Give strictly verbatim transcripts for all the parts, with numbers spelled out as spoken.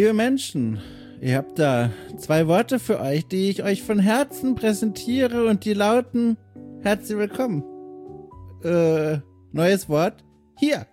Liebe Menschen, ihr habt da zwei Worte für euch, die ich euch von Herzen präsentiere und die lauten: Herzlich willkommen. Äh, neues Wort. Hier.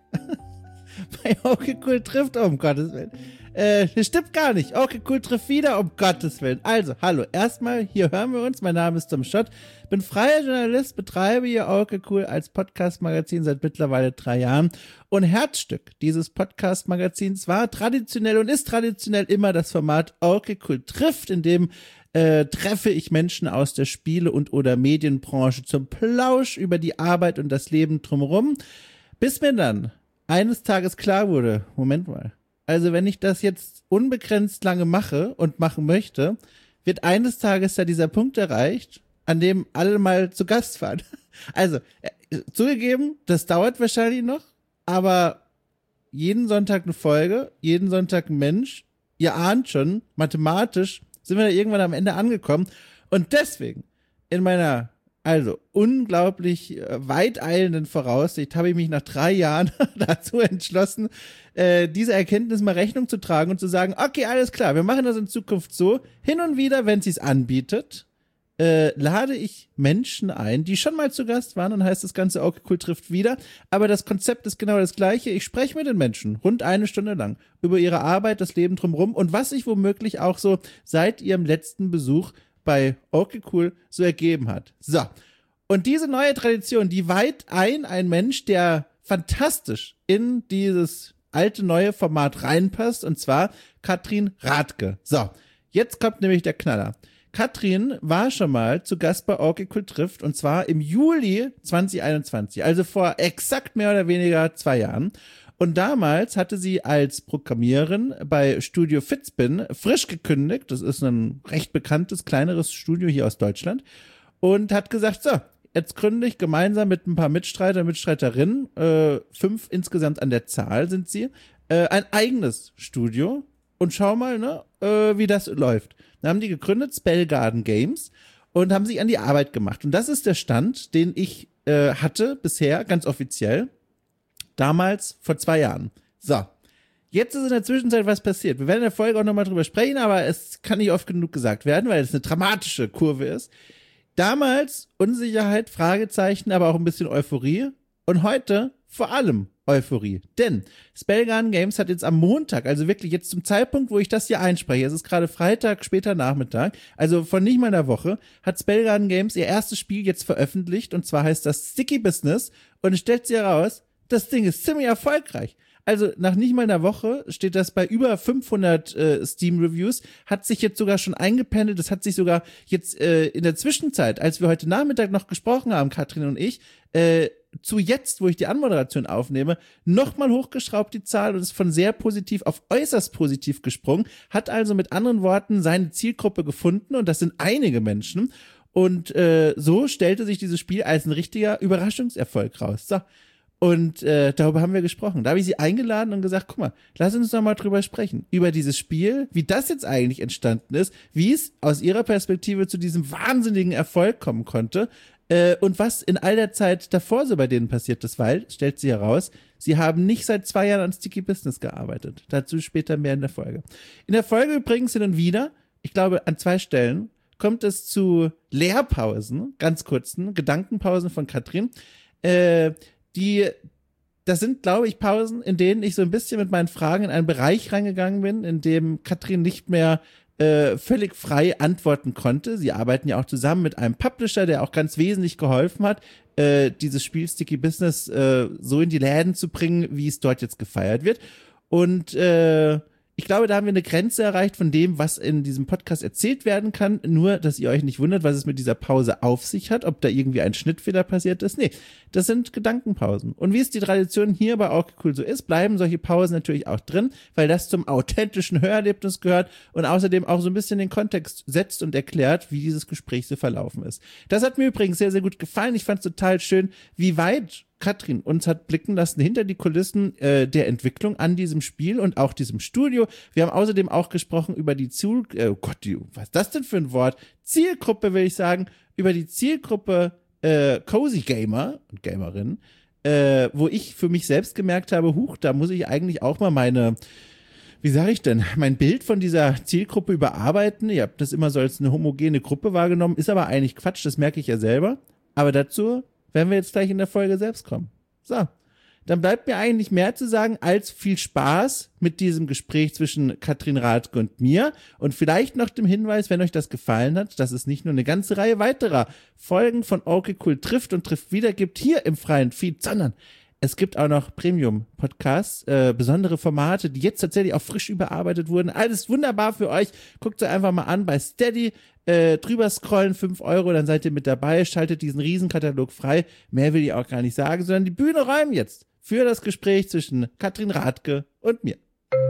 Bei Okay Cool trifft, um Gottes Willen. Äh, das stimmt gar nicht. Okay Cool trifft wieder, um Gottes Willen. Also, hallo. Erstmal, hier hören wir uns. Mein Name ist Tom Schott. Bin freier Journalist, betreibe hier Okay Cool als Podcast-Magazin seit mittlerweile drei Jahren. Und Herzstück dieses Podcast-Magazins war traditionell und ist traditionell immer das Format Okay Cool trifft, in dem Äh, treffe ich Menschen aus der Spiele- und oder Medienbranche zum Plausch über die Arbeit und das Leben drumherum, bis mir dann eines Tages klar wurde, Moment mal, also wenn ich das jetzt unbegrenzt lange mache und machen möchte, wird eines Tages da dieser Punkt erreicht, an dem alle mal zu Gast waren. Also, äh, zugegeben, das dauert wahrscheinlich noch, aber jeden Sonntag eine Folge, jeden Sonntag ein Mensch, ihr ahnt schon, mathematisch sind wir da irgendwann am Ende angekommen. Und deswegen, in meiner also unglaublich äh, weiteilenden Voraussicht, habe ich mich nach drei Jahren dazu entschlossen, äh, diese Erkenntnis mal Rechnung zu tragen und zu sagen, okay, alles klar, wir machen das in Zukunft so. Hin und wieder, wenn sie es anbietet, äh, lade ich Menschen ein, die schon mal zu Gast waren, und heißt das Ganze Okay Cool trifft wieder. Aber das Konzept ist genau das gleiche. Ich spreche mit den Menschen rund eine Stunde lang über ihre Arbeit, das Leben drumherum und was sich womöglich auch so seit ihrem letzten Besuch bei Okay Cool so ergeben hat. So. Und diese neue Tradition, die weiht ein ein Mensch, der fantastisch in dieses alte neue Format reinpasst, und zwar Katrin Rathke. So. Jetzt kommt nämlich der Knaller. Katrin war schon mal zu Gast bei Okay Cool trifft, und zwar im Juli zwanzig einundzwanzig, also vor exakt mehr oder weniger zwei Jahren. Und damals hatte sie als Programmiererin bei Studio Fitspin frisch gekündigt. Das ist ein recht bekanntes, kleineres Studio hier aus Deutschland. Und hat gesagt, so, jetzt gründe ich gemeinsam mit ein paar Mitstreiter, Mitstreiterinnen, äh, fünf insgesamt an der Zahl sind sie, äh, ein eigenes Studio. Und schau mal, ne, äh, wie das läuft. Dann haben die gegründet, Spellgarden Games, und haben sich an die Arbeit gemacht. Und das ist der Stand, den ich äh, hatte bisher, ganz offiziell, damals vor zwei Jahren. So, jetzt ist in der Zwischenzeit was passiert. Wir werden in der Folge auch nochmal drüber sprechen, aber es kann nicht oft genug gesagt werden, weil es eine dramatische Kurve ist. Damals Unsicherheit, Fragezeichen, aber auch ein bisschen Euphorie. Und heute vor allem Euphorie. Denn Spellgarden Games hat jetzt am Montag, also wirklich jetzt zum Zeitpunkt, wo ich das hier einspreche, es ist gerade Freitag, später Nachmittag, also von nicht mal einer Woche, hat Spellgarden Games ihr erstes Spiel jetzt veröffentlicht, und zwar heißt das Sticky Business, und es stellt sich heraus, das Ding ist ziemlich erfolgreich. Also nach nicht mal einer Woche steht das bei über fünfhundert äh, Steam-Reviews, hat sich jetzt sogar schon eingependelt, das hat sich sogar jetzt äh, in der Zwischenzeit, als wir heute Nachmittag noch gesprochen haben, Katrin und ich, äh, zu jetzt, wo ich die Anmoderation aufnehme, nochmal hochgeschraubt die Zahl und ist von sehr positiv auf äußerst positiv gesprungen, hat also mit anderen Worten seine Zielgruppe gefunden, und das sind einige Menschen, und äh, so stellte sich dieses Spiel als ein richtiger Überraschungserfolg raus. So. Und äh, darüber haben wir gesprochen. Da habe ich sie eingeladen und gesagt, guck mal, lass uns doch mal drüber sprechen. Über dieses Spiel, wie das jetzt eigentlich entstanden ist, wie es aus ihrer Perspektive zu diesem wahnsinnigen Erfolg kommen konnte, äh, und was in all der Zeit davor so bei denen passiert ist, weil, stellt sie heraus, sie haben nicht seit zwei Jahren an Sticky Business gearbeitet. Dazu später mehr in der Folge. In der Folge übrigens hin und wieder, ich glaube an zwei Stellen, kommt es zu Lehrpausen, ganz kurzen Gedankenpausen von Katrin, äh, Die, das sind, glaube ich, Pausen, in denen ich so ein bisschen mit meinen Fragen in einen Bereich reingegangen bin, in dem Katrin nicht mehr äh, völlig frei antworten konnte. Sie arbeiten ja auch zusammen mit einem Publisher, der auch ganz wesentlich geholfen hat, äh, dieses Spiel Sticky Business äh, so in die Läden zu bringen, wie es dort jetzt gefeiert wird. Und äh, ich glaube, da haben wir eine Grenze erreicht von dem, was in diesem Podcast erzählt werden kann. Nur, dass ihr euch nicht wundert, was es mit dieser Pause auf sich hat, ob da irgendwie ein Schnittfehler passiert ist. Nee, das sind Gedankenpausen. Und wie es die Tradition hier bei Okay Cool so ist, bleiben solche Pausen natürlich auch drin, weil das zum authentischen Hörerlebnis gehört und außerdem auch so ein bisschen den Kontext setzt und erklärt, wie dieses Gespräch so verlaufen ist. Das hat mir übrigens sehr, sehr gut gefallen. Ich fand es total schön, wie weit Katrin uns hat blicken lassen hinter die Kulissen äh, der Entwicklung an diesem Spiel und auch diesem Studio. Wir haben außerdem auch gesprochen über die Ziel, äh, oh Gott, die, was ist das denn für ein Wort? Zielgruppe, will ich sagen, über die Zielgruppe äh, Cozy Gamer und Gamerinnen, äh, wo ich für mich selbst gemerkt habe, huch, da muss ich eigentlich auch mal meine wie sage ich denn, mein Bild von dieser Zielgruppe überarbeiten. Ihr habt das immer so als eine homogene Gruppe wahrgenommen, ist aber eigentlich Quatsch, das merke ich ja selber. Aber dazu werden wir jetzt gleich in der Folge selbst kommen. So, dann bleibt mir eigentlich mehr zu sagen als viel Spaß mit diesem Gespräch zwischen Katrin Rathke und mir und vielleicht noch dem Hinweis, wenn euch das gefallen hat, dass es nicht nur eine ganze Reihe weiterer Folgen von Okay Cool trifft und trifft wieder gibt hier im freien Feed, sondern es gibt auch noch Premium-Podcasts, äh, besondere Formate, die jetzt tatsächlich auch frisch überarbeitet wurden. Alles wunderbar für euch. Guckt euch einfach mal an bei Steady, äh, drüber scrollen, fünf Euro, dann seid ihr mit dabei, schaltet diesen Riesenkatalog frei. Mehr will ich auch gar nicht sagen, sondern die Bühne räumen jetzt für das Gespräch zwischen Katrin Rathke und mir.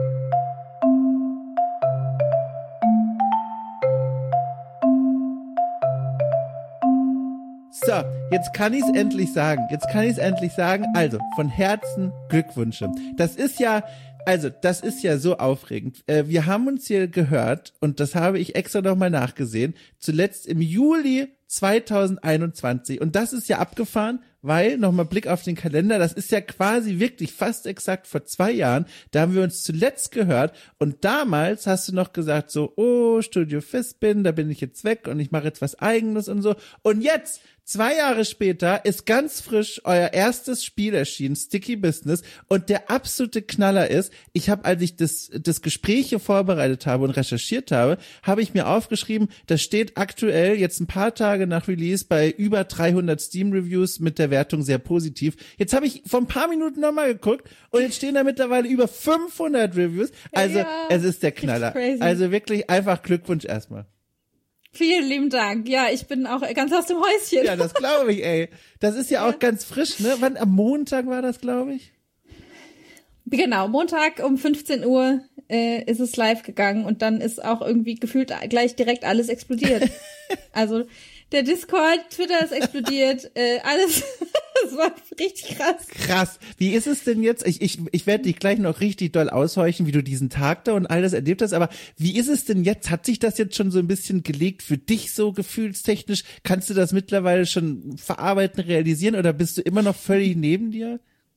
So, jetzt kann ich es endlich sagen. Jetzt kann ich es endlich sagen. Also, von Herzen Glückwünsche. Das ist ja, also, das ist ja so aufregend. Äh, wir haben uns hier gehört, und das habe ich extra nochmal nachgesehen, zuletzt im Juli zweitausendeinundzwanzig. Und das ist ja abgefahren, weil, nochmal Blick auf den Kalender, das ist ja quasi wirklich fast exakt vor zwei Jahren, da haben wir uns zuletzt gehört und damals hast du noch gesagt so, oh, Studio Fispin, da bin ich jetzt weg und ich mache jetzt was Eigenes und so. Und jetzt, zwei Jahre später, ist ganz frisch euer erstes Spiel erschienen, Sticky Business, und der absolute Knaller ist, ich habe, als ich das, das Gespräch hier vorbereitet habe und recherchiert habe, habe ich mir aufgeschrieben, das steht aktuell jetzt ein paar Tage nach Release bei über dreihundert Steam-Reviews mit der Wertung sehr positiv. Jetzt habe ich vor ein paar Minuten nochmal geguckt und jetzt stehen da mittlerweile über fünfhundert Reviews. Also ja, es ist der Knaller. Also wirklich einfach Glückwunsch erstmal. Vielen lieben Dank. Ja, ich bin auch ganz aus dem Häuschen. Ja, das glaube ich, ey. Das ist ja, ja auch ganz frisch, ne? Wann, am Montag war das, glaube ich? Genau, Montag um fünfzehn Uhr äh, ist es live gegangen und dann ist auch irgendwie gefühlt gleich direkt alles explodiert. Also der Discord, Twitter ist explodiert, äh, alles, das war richtig krass. Krass. Wie ist es denn jetzt? Ich, ich, ich werde dich gleich noch richtig doll aushorchen, wie du diesen Tag da und all das erlebt hast, aber wie ist es denn jetzt? Hat sich das jetzt schon so ein bisschen gelegt für dich so gefühlstechnisch? Kannst du das mittlerweile schon verarbeiten, realisieren oder bist du immer noch völlig neben dir?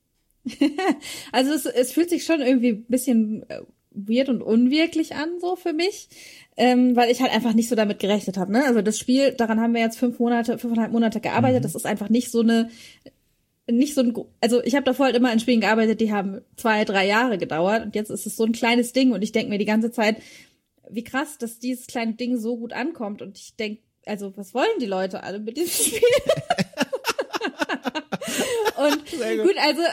Also es, es fühlt sich schon irgendwie ein bisschen weird und unwirklich an, so für mich. Ähm, weil ich halt einfach nicht so damit gerechnet habe, ne? Also das Spiel, daran haben wir jetzt fünf Monate, fünfeinhalb Monate gearbeitet. Mhm. Das ist einfach nicht so eine, nicht so ein, also ich habe davor halt immer an Spielen gearbeitet, die haben zwei, drei Jahre gedauert und jetzt ist es so ein kleines Ding und ich denke mir die ganze Zeit, wie krass, dass dieses kleine Ding so gut ankommt und ich denke, also was wollen die Leute alle mit diesem Spiel? Und gut. gut, also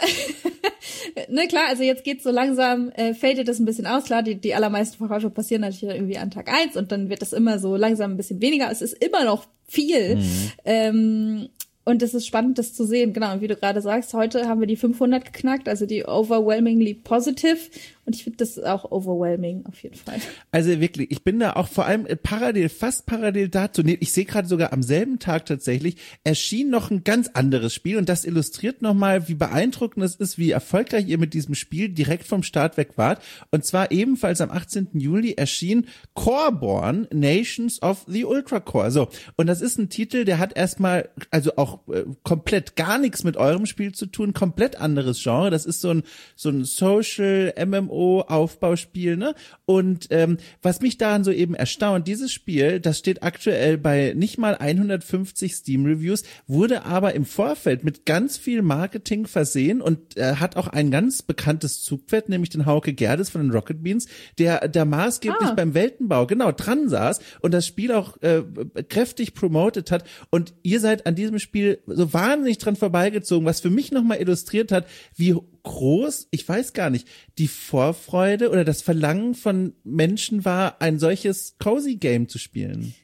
ne, klar, also jetzt geht's so langsam, äh, fadet das ein bisschen aus, klar, die, die allermeisten Verkäufe passieren natürlich irgendwie an Tag eins und dann wird das immer so langsam ein bisschen weniger, es ist immer noch viel, mhm. ähm, und es ist spannend, das zu sehen, genau, und wie du gerade sagst, heute haben wir die fünfhundert geknackt, also die overwhelmingly positive und ich finde das auch overwhelming auf jeden Fall. Also wirklich, ich bin da auch vor allem parallel, fast parallel dazu, nee, ich sehe gerade sogar am selben Tag tatsächlich, erschien noch ein ganz anderes Spiel und das illustriert nochmal, wie beeindruckend es ist, wie erfolgreich ihr mit diesem Spiel direkt vom Start weg wart und zwar ebenfalls am achtzehnten Juli erschien Coreborn, Nations of the Ultra Core. So, und das ist ein Titel, der hat erstmal, also auch äh, komplett gar nichts mit eurem Spiel zu tun, komplett anderes Genre, das ist so ein, so ein Social M M O Aufbauspiel, ne? Und ähm, was mich daran so eben erstaunt, dieses Spiel, das steht aktuell bei nicht mal hundertfünfzig Steam-Reviews, wurde aber im Vorfeld mit ganz viel Marketing versehen und äh, hat auch ein ganz bekanntes Zugpferd, nämlich den Hauke Gerdes von den Rocket Beans, der der maßgeblich ah. beim Weltenbau genau dran saß und das Spiel auch äh, kräftig promotet hat und ihr seid an diesem Spiel so wahnsinnig dran vorbeigezogen, was für mich nochmal illustriert hat, wie groß, ich weiß gar nicht, die Vorfreude oder das Verlangen von Menschen war, ein solches Cozy Game zu spielen.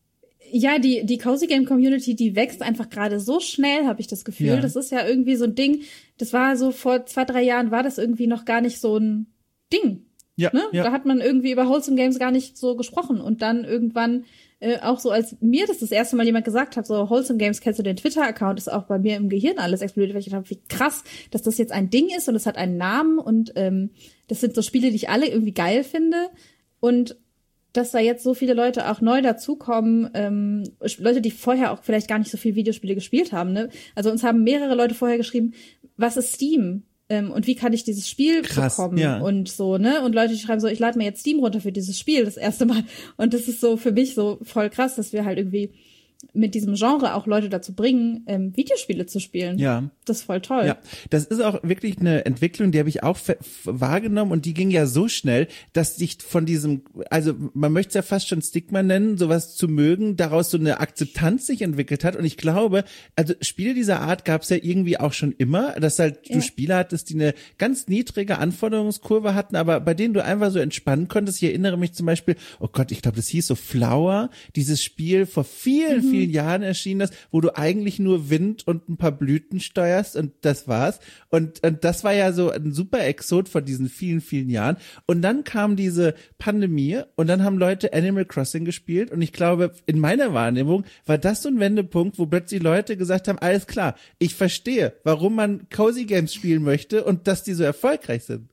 Ja, die die Cozy Game Community, die wächst einfach gerade so schnell, habe ich das Gefühl. Ja. Das ist ja irgendwie so ein Ding, das war so vor zwei, drei Jahren war das irgendwie noch gar nicht so ein Ding. Ja, ne? Ja. Da hat man irgendwie über Wholesome Games gar nicht so gesprochen und dann irgendwann äh, auch so, als mir das das erste Mal jemand gesagt hat, so Wholesome Games, kennst du den Twitter-Account, ist auch bei mir im Gehirn alles explodiert, weil ich gedacht habe, wie krass, dass das jetzt ein Ding ist und es hat einen Namen und ähm, das sind so Spiele, die ich alle irgendwie geil finde und dass da jetzt so viele Leute auch neu dazukommen, ähm, Leute, die vorher auch vielleicht gar nicht so viel Videospiele gespielt haben, ne? Also uns haben mehrere Leute vorher geschrieben, was ist Steam? Ähm, und wie kann ich dieses Spiel Krass, bekommen ja. und so, ne? Und Leute, die schreiben so, ich lade mir jetzt Steam runter für dieses Spiel das erste Mal. Und das ist so für mich so voll krass, dass wir halt irgendwie mit diesem Genre auch Leute dazu bringen, ähm, Videospiele zu spielen. Ja. Das ist voll toll. Ja, das ist auch wirklich eine Entwicklung, die habe ich auch f- wahrgenommen und die ging ja so schnell, dass sich von diesem, also man möchte es ja fast schon Stigma nennen, sowas zu mögen, daraus so eine Akzeptanz sich entwickelt hat. Und ich glaube, also Spiele dieser Art gab es ja irgendwie auch schon immer, dass halt Ja. du Spiele hattest, die eine ganz niedrige Anforderungskurve hatten, aber bei denen du einfach so entspannen konntest. Ich erinnere mich zum Beispiel, oh Gott, ich glaube, das hieß so Flower, dieses Spiel vor vielen, mhm. vielen Jahren erschienen ist, wo du eigentlich nur Wind und ein paar Blüten steuerst und das war's. Und, und das war ja so ein super Exot von diesen vielen, vielen Jahren. Und dann kam diese Pandemie und dann haben Leute Animal Crossing gespielt und ich glaube, in meiner Wahrnehmung war das so ein Wendepunkt, wo plötzlich Leute gesagt haben, alles klar, ich verstehe, warum man Cozy Games spielen möchte und dass die so erfolgreich sind.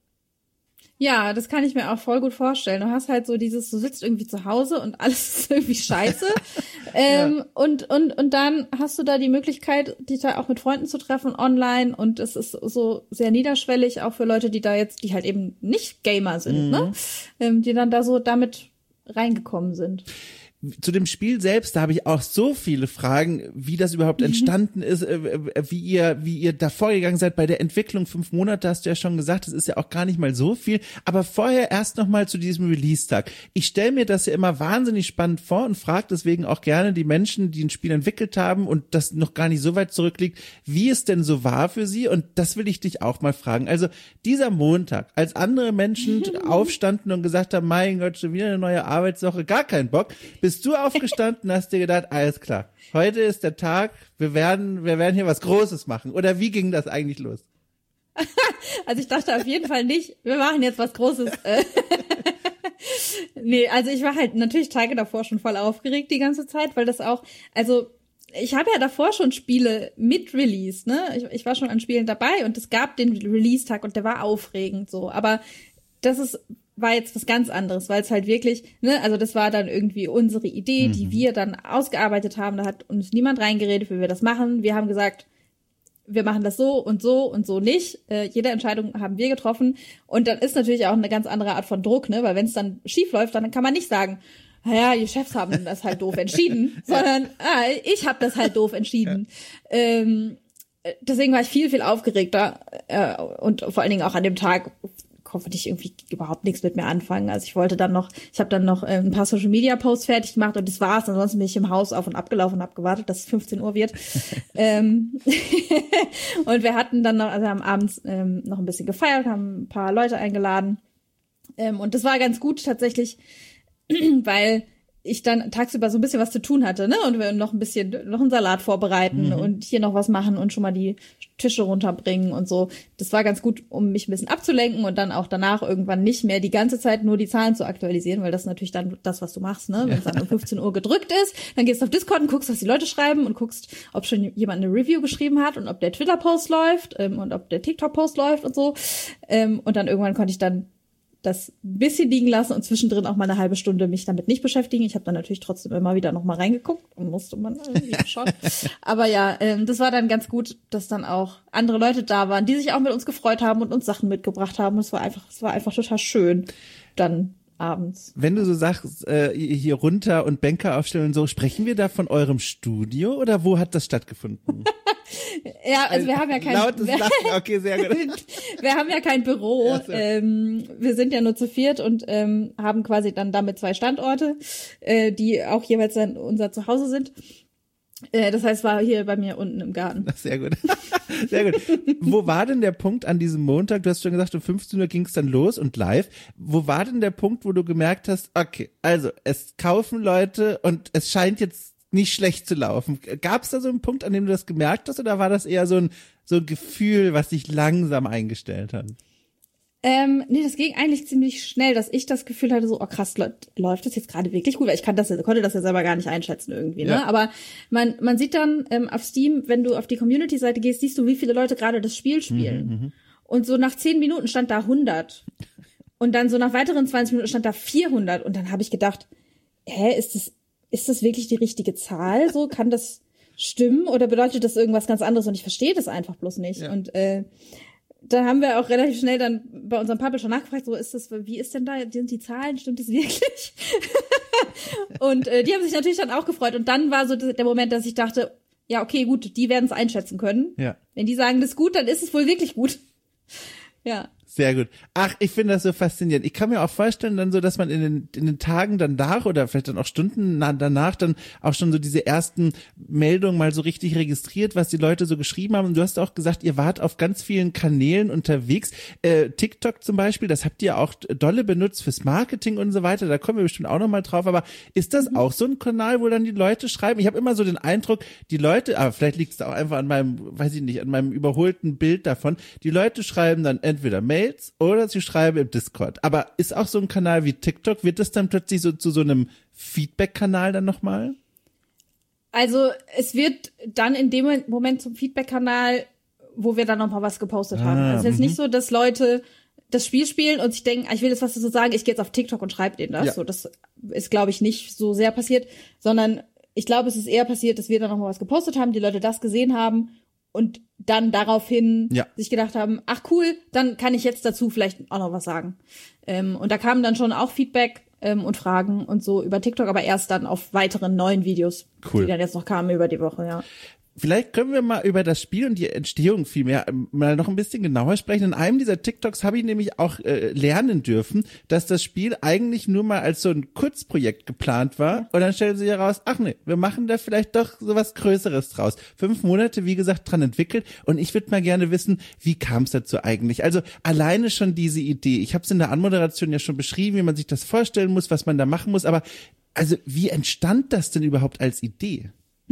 Ja, das kann ich mir auch voll gut vorstellen. Du hast halt so dieses, du sitzt irgendwie zu Hause und alles ist irgendwie scheiße. ähm, ja. und, und, und dann hast du da die Möglichkeit, dich da auch mit Freunden zu treffen online und es ist so sehr niederschwellig, auch für Leute, die da jetzt, die halt eben nicht Gamer sind, mhm. ne? Ähm, die dann da so damit reingekommen sind. Zu dem Spiel selbst, da habe ich auch so viele Fragen, wie das überhaupt entstanden mhm. ist, wie ihr, wie ihr da vorgegangen seid bei der Entwicklung. Fünf Monate hast du ja schon gesagt, das ist ja auch gar nicht mal so viel. Aber vorher erst noch mal zu diesem Release-Tag. Ich stelle mir das ja immer wahnsinnig spannend vor und frage deswegen auch gerne die Menschen, die ein Spiel entwickelt haben und das noch gar nicht so weit zurückliegt, wie es denn so war für sie. Und das will ich dich auch mal fragen. Also dieser Montag, als andere Menschen aufstanden und gesagt haben, mein Gott, schon wieder eine neue Arbeitswoche, gar keinen Bock, bis Bist du aufgestanden, hast dir gedacht, alles klar, heute ist der Tag, wir werden, wir werden hier was Großes machen. Oder wie ging das eigentlich los? Also ich dachte auf jeden Fall nicht, wir machen jetzt was Großes. Nee, also ich war halt natürlich Tage davor schon voll aufgeregt die ganze Zeit, weil das auch, also ich habe ja davor schon Spiele mit Release, ne? Ich, ich war schon an Spielen dabei und es gab den Release-Tag und der war aufregend so, aber das ist war jetzt was ganz anderes, weil es halt wirklich, ne, also das war dann irgendwie unsere Idee, mhm. die wir dann ausgearbeitet haben, da hat uns niemand reingeredet, wie wir das machen. Wir haben gesagt, wir machen das so und so und so nicht. Äh, jede Entscheidung haben wir getroffen und dann ist natürlich auch eine ganz andere Art von Druck, ne, weil wenn es dann schief läuft, dann kann man nicht sagen, naja, die Chefs haben das halt doof entschieden, sondern ah, ich habe das halt doof entschieden. Ja. Ähm, deswegen war ich viel, viel aufgeregter äh, und vor allen Dingen auch an dem Tag konnte ich irgendwie überhaupt nichts mit mir anfangen. Also ich wollte dann noch, ich habe dann noch äh, ein paar Social Media Posts fertig gemacht und das war's. Ansonsten bin ich im Haus auf und ab gelaufen und habe gewartet, dass es fünfzehn Uhr wird. ähm, und wir hatten dann noch, also haben abends ähm, noch ein bisschen gefeiert, haben ein paar Leute eingeladen. Ähm, und das war ganz gut tatsächlich, weil ich dann tagsüber so ein bisschen was zu tun hatte, ne? Und wir noch ein bisschen, noch einen Salat vorbereiten mhm. und hier noch was machen und schon mal die Tische runterbringen und so. Das war ganz gut, um mich ein bisschen abzulenken und dann auch danach irgendwann nicht mehr die ganze Zeit nur die Zahlen zu aktualisieren, weil das ist natürlich dann das, was du machst, ne? Wenn es dann um fünfzehn Uhr gedrückt ist, dann gehst du auf Discord und guckst, was die Leute schreiben und guckst, ob schon jemand eine Review geschrieben hat und ob der Twitter-Post läuft ähm, und ob der TikTok-Post läuft und so. Ähm, und dann irgendwann konnte ich dann das ein bisschen liegen lassen und zwischendrin auch mal eine halbe Stunde mich damit nicht beschäftigen. Ich habe dann natürlich trotzdem immer wieder noch mal reingeguckt und musste man irgendwie schauen. Aber ja, ähm, das war dann ganz gut, dass dann auch andere Leute da waren, die sich auch mit uns gefreut haben und uns Sachen mitgebracht haben. Es war einfach, es war einfach total schön dann abends. Wenn du so sagst, äh, hier runter und Bänke aufstellen und so, sprechen wir da von eurem Studio oder wo hat das stattgefunden? Ja, also wir haben ja kein lautes Lachen, okay, sehr gut. Wir haben ja kein Büro. Ja, so. ähm, wir sind ja nur zu viert und ähm, haben quasi dann damit zwei Standorte, äh, die auch jeweils dann unser Zuhause sind. Äh, das heißt, war hier bei mir unten im Garten. Sehr gut. Sehr gut. Wo war denn der Punkt an diesem Montag? Du hast schon gesagt, um fünfzehn Uhr ging es dann los und live. Wo war denn der Punkt, wo du gemerkt hast, okay, also es kaufen Leute und es scheint jetzt nicht schlecht zu laufen? Gab es da so einen Punkt, an dem du das gemerkt hast, oder war das eher so ein so ein Gefühl, was sich langsam eingestellt hat? Ähm, nee, das ging eigentlich ziemlich schnell, dass ich das Gefühl hatte, so, oh krass, läuft das jetzt gerade wirklich gut? Weil ich kann das, konnte das ja selber gar nicht einschätzen irgendwie, ne? Ja. Aber man man sieht dann ähm, auf Steam, wenn du auf die Community-Seite gehst, siehst du, wie viele Leute gerade das Spiel spielen. Mhm, und so nach zehn Minuten stand da hundert. Und dann so nach weiteren zwanzig Minuten stand da vierhundert. Und dann habe ich gedacht, hä, ist das Ist das wirklich die richtige Zahl? So, kann das stimmen oder bedeutet das irgendwas ganz anderes und ich verstehe das einfach bloß nicht? Ja. Und äh, da haben wir auch relativ schnell dann bei unserem Publisher nachgefragt, so ist das, wie ist denn da, sind die Zahlen, stimmt das wirklich? Und äh, die haben sich natürlich dann auch gefreut. Und dann war so der Moment, dass ich dachte, ja, okay, gut, die werden es einschätzen können. Ja. Wenn die sagen, das ist gut, dann ist es wohl wirklich gut. Ja. Sehr gut. Ach, ich finde das so faszinierend. Ich kann mir auch vorstellen, dann so, dass man in den, in den Tagen danach oder vielleicht dann auch Stunden danach dann auch schon so diese ersten Meldungen mal so richtig registriert, was die Leute so geschrieben haben. Und du hast auch gesagt, ihr wart auf ganz vielen Kanälen unterwegs. Äh, TikTok zum Beispiel, das habt ihr auch dolle benutzt fürs Marketing und so weiter. Da kommen wir bestimmt auch nochmal drauf. Aber ist das auch so ein Kanal, wo dann die Leute schreiben? Ich habe immer so den Eindruck, die Leute, aber vielleicht liegt es auch einfach an meinem, weiß ich nicht, an meinem überholten Bild davon. Die Leute schreiben dann entweder Mail oder sie schreiben im Discord. Aber ist auch so ein Kanal wie TikTok, wird das dann plötzlich so zu so einem Feedback-Kanal dann nochmal? Also es wird dann in dem Moment zum Feedback-Kanal, wo wir dann nochmal was gepostet ah, haben. Also es ist jetzt nicht so, dass Leute das Spiel spielen und sich denken, ich will jetzt was dazu sagen, ich gehe jetzt auf TikTok und schreibe denen das. Ja. So, das ist, glaube ich, nicht so sehr passiert, sondern ich glaube, es ist eher passiert, dass wir dann nochmal was gepostet haben, die Leute das gesehen haben und dann daraufhin ja. sich gedacht haben, ach cool, dann kann ich jetzt dazu vielleicht auch noch was sagen. Ähm, und da kamen dann schon auch Feedback ähm, und Fragen und so über TikTok, aber erst dann auf weiteren neuen Videos, cool. die dann jetzt noch kamen über die Woche, ja. Vielleicht können wir mal über das Spiel und die Entstehung vielmehr mal noch ein bisschen genauer sprechen. In einem dieser TikToks habe ich nämlich auch äh, lernen dürfen, dass das Spiel eigentlich nur mal als so ein Kurzprojekt geplant war. Und dann stellen sie heraus, ach nee, wir machen da vielleicht doch so was Größeres draus. Fünf Monate, wie gesagt, dran entwickelt. Und ich würde mal gerne wissen, wie kam es dazu eigentlich? Also alleine schon diese Idee. Ich habe es in der Anmoderation ja schon beschrieben, wie man sich das vorstellen muss, was man da machen muss. Aber also wie entstand das denn überhaupt als Idee?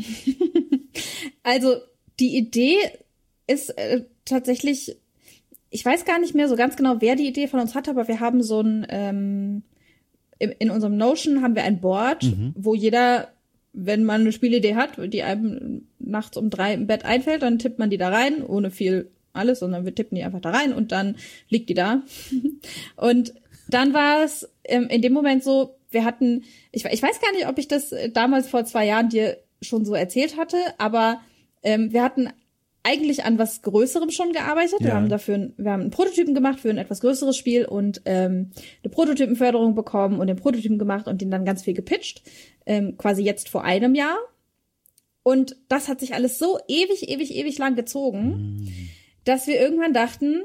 Also die Idee ist äh, tatsächlich, ich weiß gar nicht mehr so ganz genau, wer die Idee von uns hatte, aber wir haben so ein, ähm, in, in unserem Notion haben wir ein Board, mhm. wo jeder, wenn man eine Spielidee hat, die einem nachts um drei im Bett einfällt, dann tippt man die da rein, ohne viel alles, sondern wir tippen die einfach da rein und dann liegt die da. Und dann war es ähm, in dem Moment so, wir hatten, ich, ich weiß gar nicht, ob ich das damals vor zwei Jahren dir schon so erzählt hatte, aber ähm, wir hatten eigentlich an was Größerem schon gearbeitet. Ja. Wir haben dafür, wir haben einen Prototypen gemacht für ein etwas größeres Spiel und ähm, eine Prototypenförderung bekommen und den Prototypen gemacht und den dann ganz viel gepitcht, ähm, quasi jetzt vor einem Jahr. Und das hat sich alles so ewig, ewig, ewig lang gezogen, mhm. dass wir irgendwann dachten,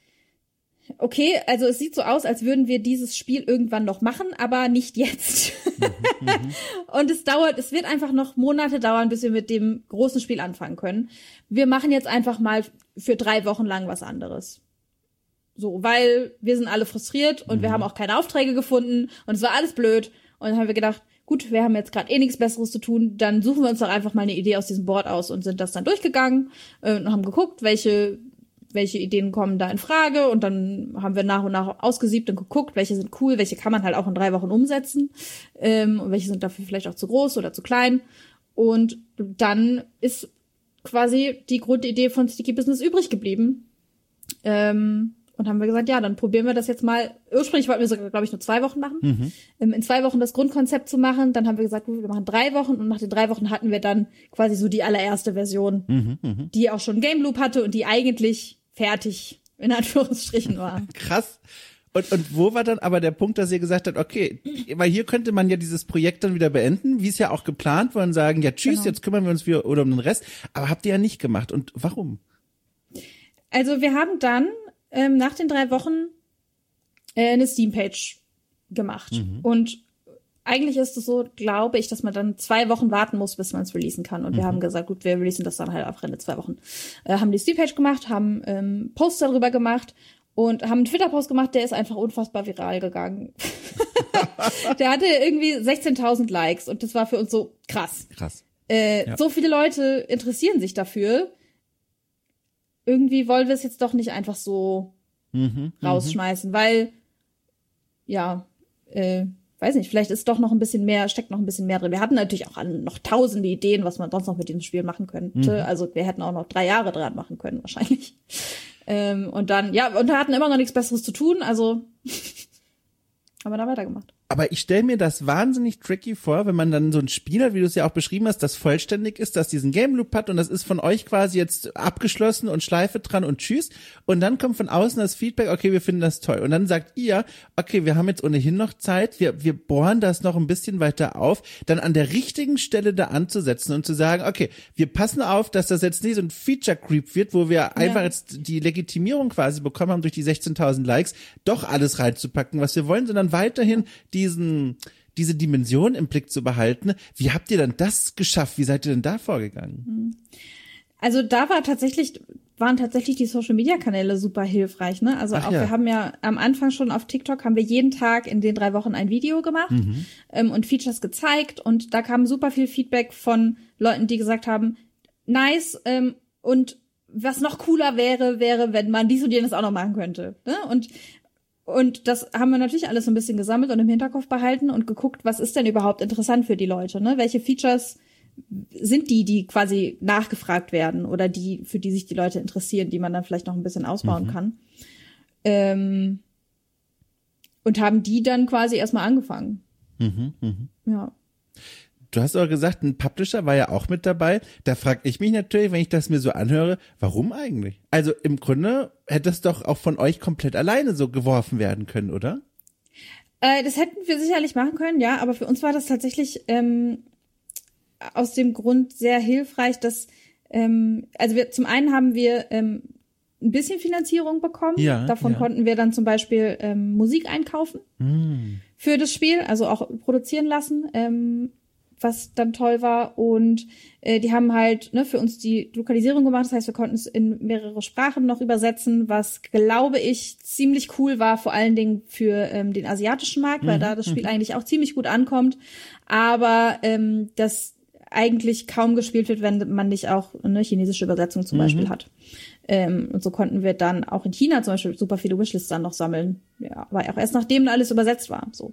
okay, also es sieht so aus, als würden wir dieses Spiel irgendwann noch machen, aber nicht jetzt. Mhm, und es dauert, es wird einfach noch Monate dauern, bis wir mit dem großen Spiel anfangen können. Wir machen jetzt einfach mal für drei Wochen lang was anderes. So, weil wir sind alle frustriert und mhm. wir haben auch keine Aufträge gefunden und es war alles blöd. Und dann haben wir gedacht, gut, wir haben jetzt gerade eh nichts Besseres zu tun, dann suchen wir uns doch einfach mal eine Idee aus diesem Board aus und sind das dann durchgegangen äh, und haben geguckt, welche welche Ideen kommen da in Frage und dann haben wir nach und nach ausgesiebt und geguckt, welche sind cool, welche kann man halt auch in drei Wochen umsetzen ähm, und welche sind dafür vielleicht auch zu groß oder zu klein und dann ist quasi die Grundidee von Sticky Business übrig geblieben ähm, und haben wir gesagt, ja, dann probieren wir das jetzt mal. Ursprünglich wollten wir sogar, glaube ich, nur zwei Wochen machen, mhm. ähm, in zwei Wochen das Grundkonzept zu machen, dann haben wir gesagt, gut, wir machen drei Wochen und nach den drei Wochen hatten wir dann quasi so die allererste Version, mhm, mh. die auch schon Game Loop hatte und die eigentlich fertig, in Anführungsstrichen war. Krass. Und, und wo war dann aber der Punkt, dass ihr gesagt habt, okay, weil hier könnte man ja dieses Projekt dann wieder beenden, wie es ja auch geplant war und sagen, ja tschüss, genau. jetzt kümmern wir uns wieder oder um den Rest. Aber habt ihr ja nicht gemacht. Und warum? Also wir haben dann ähm, nach den drei Wochen äh, eine Steam-Page gemacht. Mhm. Und eigentlich ist es so, glaube ich, dass man dann zwei Wochen warten muss, bis man es releasen kann. Und mhm. wir haben gesagt, gut, wir releasen das dann halt auf Ende zwei Wochen. Äh, haben die Steam-Page gemacht, haben ähm, Posts darüber gemacht und haben einen Twitter-Post gemacht, der ist einfach unfassbar viral gegangen. Der hatte irgendwie sechzehntausend Likes und das war für uns so krass. Krass. Äh, ja. So viele Leute interessieren sich dafür. Irgendwie wollen wir es jetzt doch nicht einfach so mhm. rausschmeißen, weil, ja, äh, weiß nicht, vielleicht ist doch noch ein bisschen mehr, steckt noch ein bisschen mehr drin. Wir hatten natürlich auch noch tausende Ideen, was man sonst noch mit diesem Spiel machen könnte. Mhm. Also wir hätten auch noch drei Jahre dran machen können, wahrscheinlich. Ähm, und dann, ja, und wir hatten immer noch nichts Besseres zu tun, also haben wir da weitergemacht. Aber ich stelle mir das wahnsinnig tricky vor, wenn man dann so ein Spiel hat, wie du es ja auch beschrieben hast, das vollständig ist, das diesen Game Loop hat und das ist von euch quasi jetzt abgeschlossen und Schleife dran und tschüss. Und dann kommt von außen das Feedback, okay, wir finden das toll. Und dann sagt ihr, okay, wir haben jetzt ohnehin noch Zeit, wir, wir bohren das noch ein bisschen weiter auf, dann an der richtigen Stelle da anzusetzen und zu sagen, okay, wir passen auf, dass das jetzt nicht so ein Feature-Creep wird, wo wir ja. einfach jetzt die Legitimierung quasi bekommen haben durch die sechzehntausend Likes, doch alles reinzupacken, was wir wollen, sondern weiterhin diesen, diese Dimension im Blick zu behalten. Wie habt ihr dann das geschafft? Wie seid ihr denn da vorgegangen? Also da war tatsächlich, waren tatsächlich die Social-Media-Kanäle super hilfreich, ne? Also Ach auch, ja. wir haben ja am Anfang schon auf TikTok haben wir jeden Tag in den drei Wochen ein Video gemacht mhm. ähm, und Features gezeigt und da kam super viel Feedback von Leuten, die gesagt haben, nice, ähm, und was noch cooler wäre, wäre, wenn man dies und jenes auch noch machen könnte, ne? Und Und das haben wir natürlich alles so ein bisschen gesammelt und im Hinterkopf behalten und geguckt, was ist denn überhaupt interessant für die Leute, ne? Welche Features sind die, die quasi nachgefragt werden oder die, für die sich die Leute interessieren, die man dann vielleicht noch ein bisschen ausbauen mhm. kann. Ähm, und haben die dann quasi erstmal angefangen. Mhm, mh. Ja. Du hast auch gesagt, ein Publisher war ja auch mit dabei. Da frage ich mich natürlich, wenn ich das mir so anhöre, warum eigentlich? Also im Grunde hätte es doch auch von euch komplett alleine so geworfen werden können, oder? Äh, das hätten wir sicherlich machen können, ja. Aber für uns war das tatsächlich ähm, aus dem Grund sehr hilfreich, dass ähm, also wir zum einen haben wir ähm, ein bisschen Finanzierung bekommen. Ja, Davon ja. konnten wir dann zum Beispiel ähm, Musik einkaufen mm. für das Spiel, also auch produzieren lassen. Ähm, was dann toll war und äh, die haben halt ne für uns die Lokalisierung gemacht, das heißt, wir konnten es in mehrere Sprachen noch übersetzen, was, glaube ich, ziemlich cool war, vor allen Dingen für ähm, den asiatischen Markt, weil mhm. da das Spiel mhm. eigentlich auch ziemlich gut ankommt, aber ähm, das eigentlich kaum gespielt wird, wenn man nicht auch eine chinesische Übersetzung zum mhm. Beispiel hat. Ähm, und so konnten wir dann auch in China zum Beispiel super viele Wishlists dann noch sammeln. Ja, aber auch erst nachdem alles übersetzt war. So.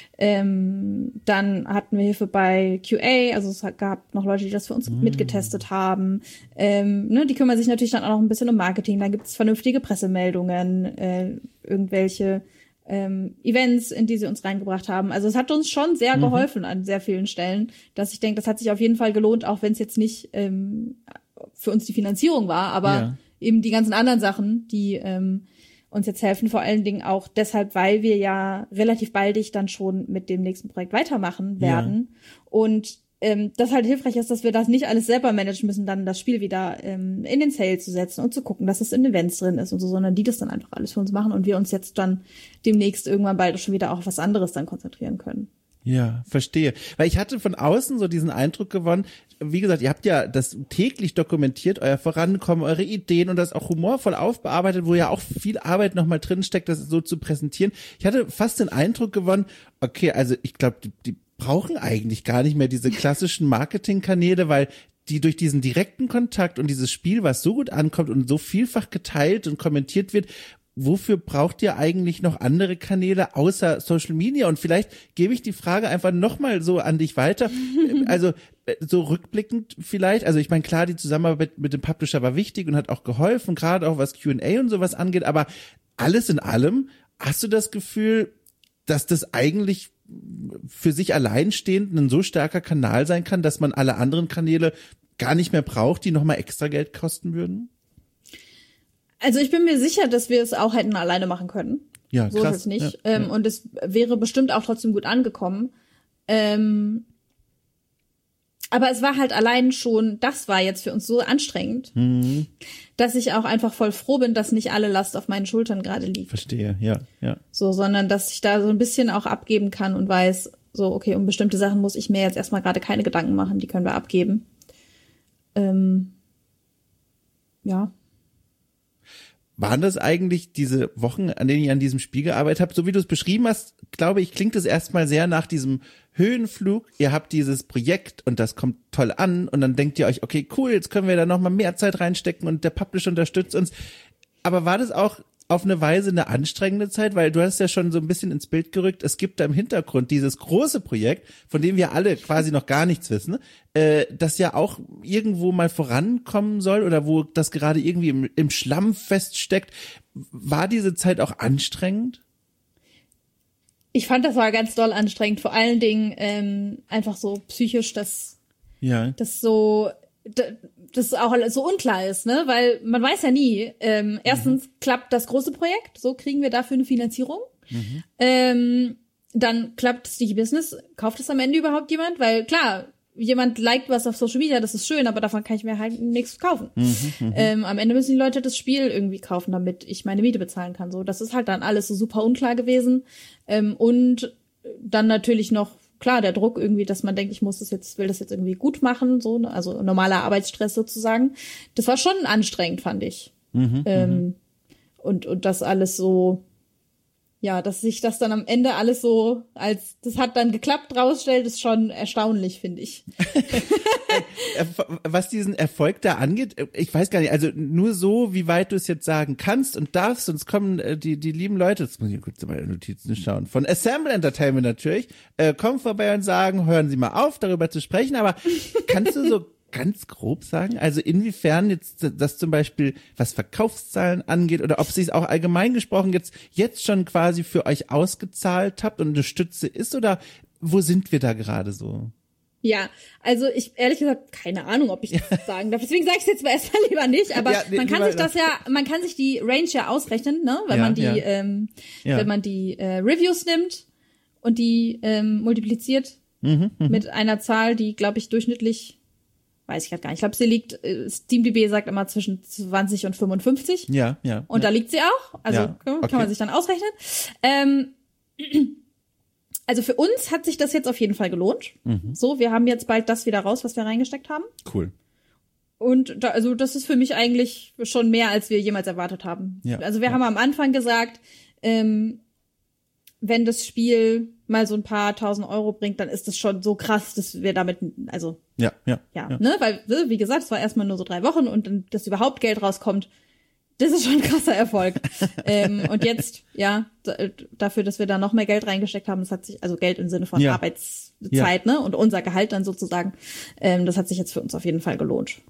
Ähm, dann hatten wir Hilfe bei Q A, also es gab noch Leute, die das für uns mm. mitgetestet haben. Ähm, ne, die kümmern sich natürlich dann auch noch ein bisschen um Marketing. Da gibt's vernünftige Pressemeldungen, äh, irgendwelche ähm, Events, in die sie uns reingebracht haben. Also es hat uns schon sehr mhm. geholfen an sehr vielen Stellen, dass ich denke, das hat sich auf jeden Fall gelohnt, auch wenn es jetzt nicht ähm, für uns die Finanzierung war, aber ja. eben die ganzen anderen Sachen, die ähm, uns jetzt helfen, vor allen Dingen auch deshalb, weil wir ja relativ baldig dann schon mit dem nächsten Projekt weitermachen werden. Ja. Und ähm, das halt hilfreich ist, dass wir das nicht alles selber managen müssen, dann das Spiel wieder ähm, in den Sale zu setzen und zu gucken, dass es in Events drin ist und so, sondern die das dann einfach alles für uns machen und wir uns jetzt dann demnächst irgendwann bald schon wieder auch auf was anderes dann konzentrieren können. Ja, verstehe. Weil ich hatte von außen so diesen Eindruck gewonnen, wie gesagt, ihr habt ja das täglich dokumentiert, euer Vorankommen, eure Ideen und das auch humorvoll aufbearbeitet, wo ja auch viel Arbeit nochmal drin steckt, das so zu präsentieren. Ich hatte fast den Eindruck gewonnen, okay, also ich glaube, die, die brauchen eigentlich gar nicht mehr diese klassischen Marketingkanäle, weil die durch diesen direkten Kontakt und dieses Spiel, was so gut ankommt und so vielfach geteilt und kommentiert wird, wofür braucht ihr eigentlich noch andere Kanäle außer Social Media? Und vielleicht gebe ich die Frage einfach nochmal so an dich weiter. Also so rückblickend vielleicht, also ich meine, klar, die Zusammenarbeit mit dem Publisher war wichtig und hat auch geholfen, gerade auch was Q und A und sowas angeht, aber alles in allem, hast du das Gefühl, dass das eigentlich für sich alleinstehend ein so starker Kanal sein kann, dass man alle anderen Kanäle gar nicht mehr braucht, die nochmal extra Geld kosten würden? Also ich bin mir sicher, dass wir es auch hätten alleine machen können. Ja, so krass. ist es nicht. Ja, ähm, ja. Und es wäre bestimmt auch trotzdem gut angekommen. Ähm, aber es war halt allein schon, das war jetzt für uns so anstrengend, mhm. dass ich auch einfach voll froh bin, dass nicht alle Last auf meinen Schultern gerade liegt. Verstehe, ja, ja. So, sondern dass ich da so ein bisschen auch abgeben kann und weiß, so, okay, um bestimmte Sachen muss ich mir jetzt erstmal gerade keine Gedanken machen, die können wir abgeben. Ähm, ja. Waren das eigentlich diese Wochen, an denen ihr an diesem Spiel gearbeitet habt? So wie du es beschrieben hast, glaube ich, klingt es erstmal sehr nach diesem Höhenflug. Ihr habt dieses Projekt und das kommt toll an und dann denkt ihr euch, okay, cool, jetzt können wir da nochmal mehr Zeit reinstecken und der Publisher unterstützt uns. Aber war das auch auf eine Weise eine anstrengende Zeit? Weil du hast ja schon so ein bisschen ins Bild gerückt, es gibt da im Hintergrund dieses große Projekt, von dem wir alle quasi noch gar nichts wissen, äh, das ja auch irgendwo mal vorankommen soll oder wo das gerade irgendwie im, im Schlamm feststeckt. War diese Zeit auch anstrengend? Ich fand, das war ganz doll anstrengend. Vor allen Dingen ähm, einfach so psychisch, dass ja. das so, das auch so unklar ist, ne? Weil man weiß ja nie. Ähm, erstens mhm. klappt das große Projekt, so kriegen wir dafür eine Finanzierung. Mhm. Ähm, dann klappt Sticky Business, kauft es am Ende überhaupt jemand? Weil klar, jemand liked was auf Social Media, das ist schön, aber davon kann ich mir halt nichts kaufen. Mhm, ähm, am Ende müssen die Leute das Spiel irgendwie kaufen, damit ich meine Miete bezahlen kann. So, das ist halt dann alles so super unklar gewesen. Ähm, und dann natürlich noch, klar, der Druck irgendwie, dass man denkt, ich muss das jetzt, will das jetzt irgendwie gut machen, so, ne? Also normaler Arbeitsstress sozusagen. Das war schon anstrengend, fand ich. Mhm, ähm, und, und das alles so, ja, dass sich das dann am Ende alles so als, das hat dann geklappt rausstellt, ist schon erstaunlich, finde ich. Was diesen Erfolg da angeht, ich weiß gar nicht, also nur so, wie weit du es jetzt sagen kannst und darfst, sonst kommen äh, die die lieben Leute, jetzt muss ich kurz in meine Notizen schauen, von Assemble Entertainment natürlich, äh, kommen vorbei und sagen, hören Sie mal auf, darüber zu sprechen, aber kannst du so ganz grob sagen? Also inwiefern jetzt das zum Beispiel, was Verkaufszahlen angeht oder ob es sich auch allgemein gesprochen jetzt, jetzt schon quasi für euch ausgezahlt habt und eine Stütze ist oder wo sind wir da gerade so? Ja, also ich ehrlich gesagt keine Ahnung, ob ich das sagen darf. Deswegen sage ich es jetzt mal erstmal lieber nicht. Aber ja, nee, man kann sich das ja, man kann sich die Range ja ausrechnen, ne? Wenn ja, man die, ja. Ähm, ja. wenn man die äh, Reviews nimmt und die ähm, multipliziert mhm, mit einer Zahl, die, glaube ich, durchschnittlich weiß ich halt gar nicht. Ich glaube, sie liegt, SteamDB sagt immer zwischen zwanzig und fünfundfünfzig. Ja, ja. Und ja. da liegt sie auch. Also ja, kann okay. man sich dann ausrechnen. Ähm, also für uns hat sich das jetzt auf jeden Fall gelohnt. Mhm. So, wir haben jetzt bald das wieder raus, was wir reingesteckt haben. Cool. Und da, also das ist für mich eigentlich schon mehr, als wir jemals erwartet haben. Ja, also wir ja. haben am Anfang gesagt, ähm, wenn das Spiel mal so ein paar tausend Euro bringt, dann ist das schon so krass, dass wir damit, also ja, ja, ja, ja. ne, weil wie gesagt, es war erstmal nur so drei Wochen und dann, dass überhaupt Geld rauskommt, das ist schon ein krasser Erfolg. ähm, und jetzt, ja, d- dafür, dass wir da noch mehr Geld reingesteckt haben, das hat sich, also Geld im Sinne von ja. Arbeitszeit, ja. ne, und unser Gehalt dann sozusagen, ähm, das hat sich jetzt für uns auf jeden Fall gelohnt.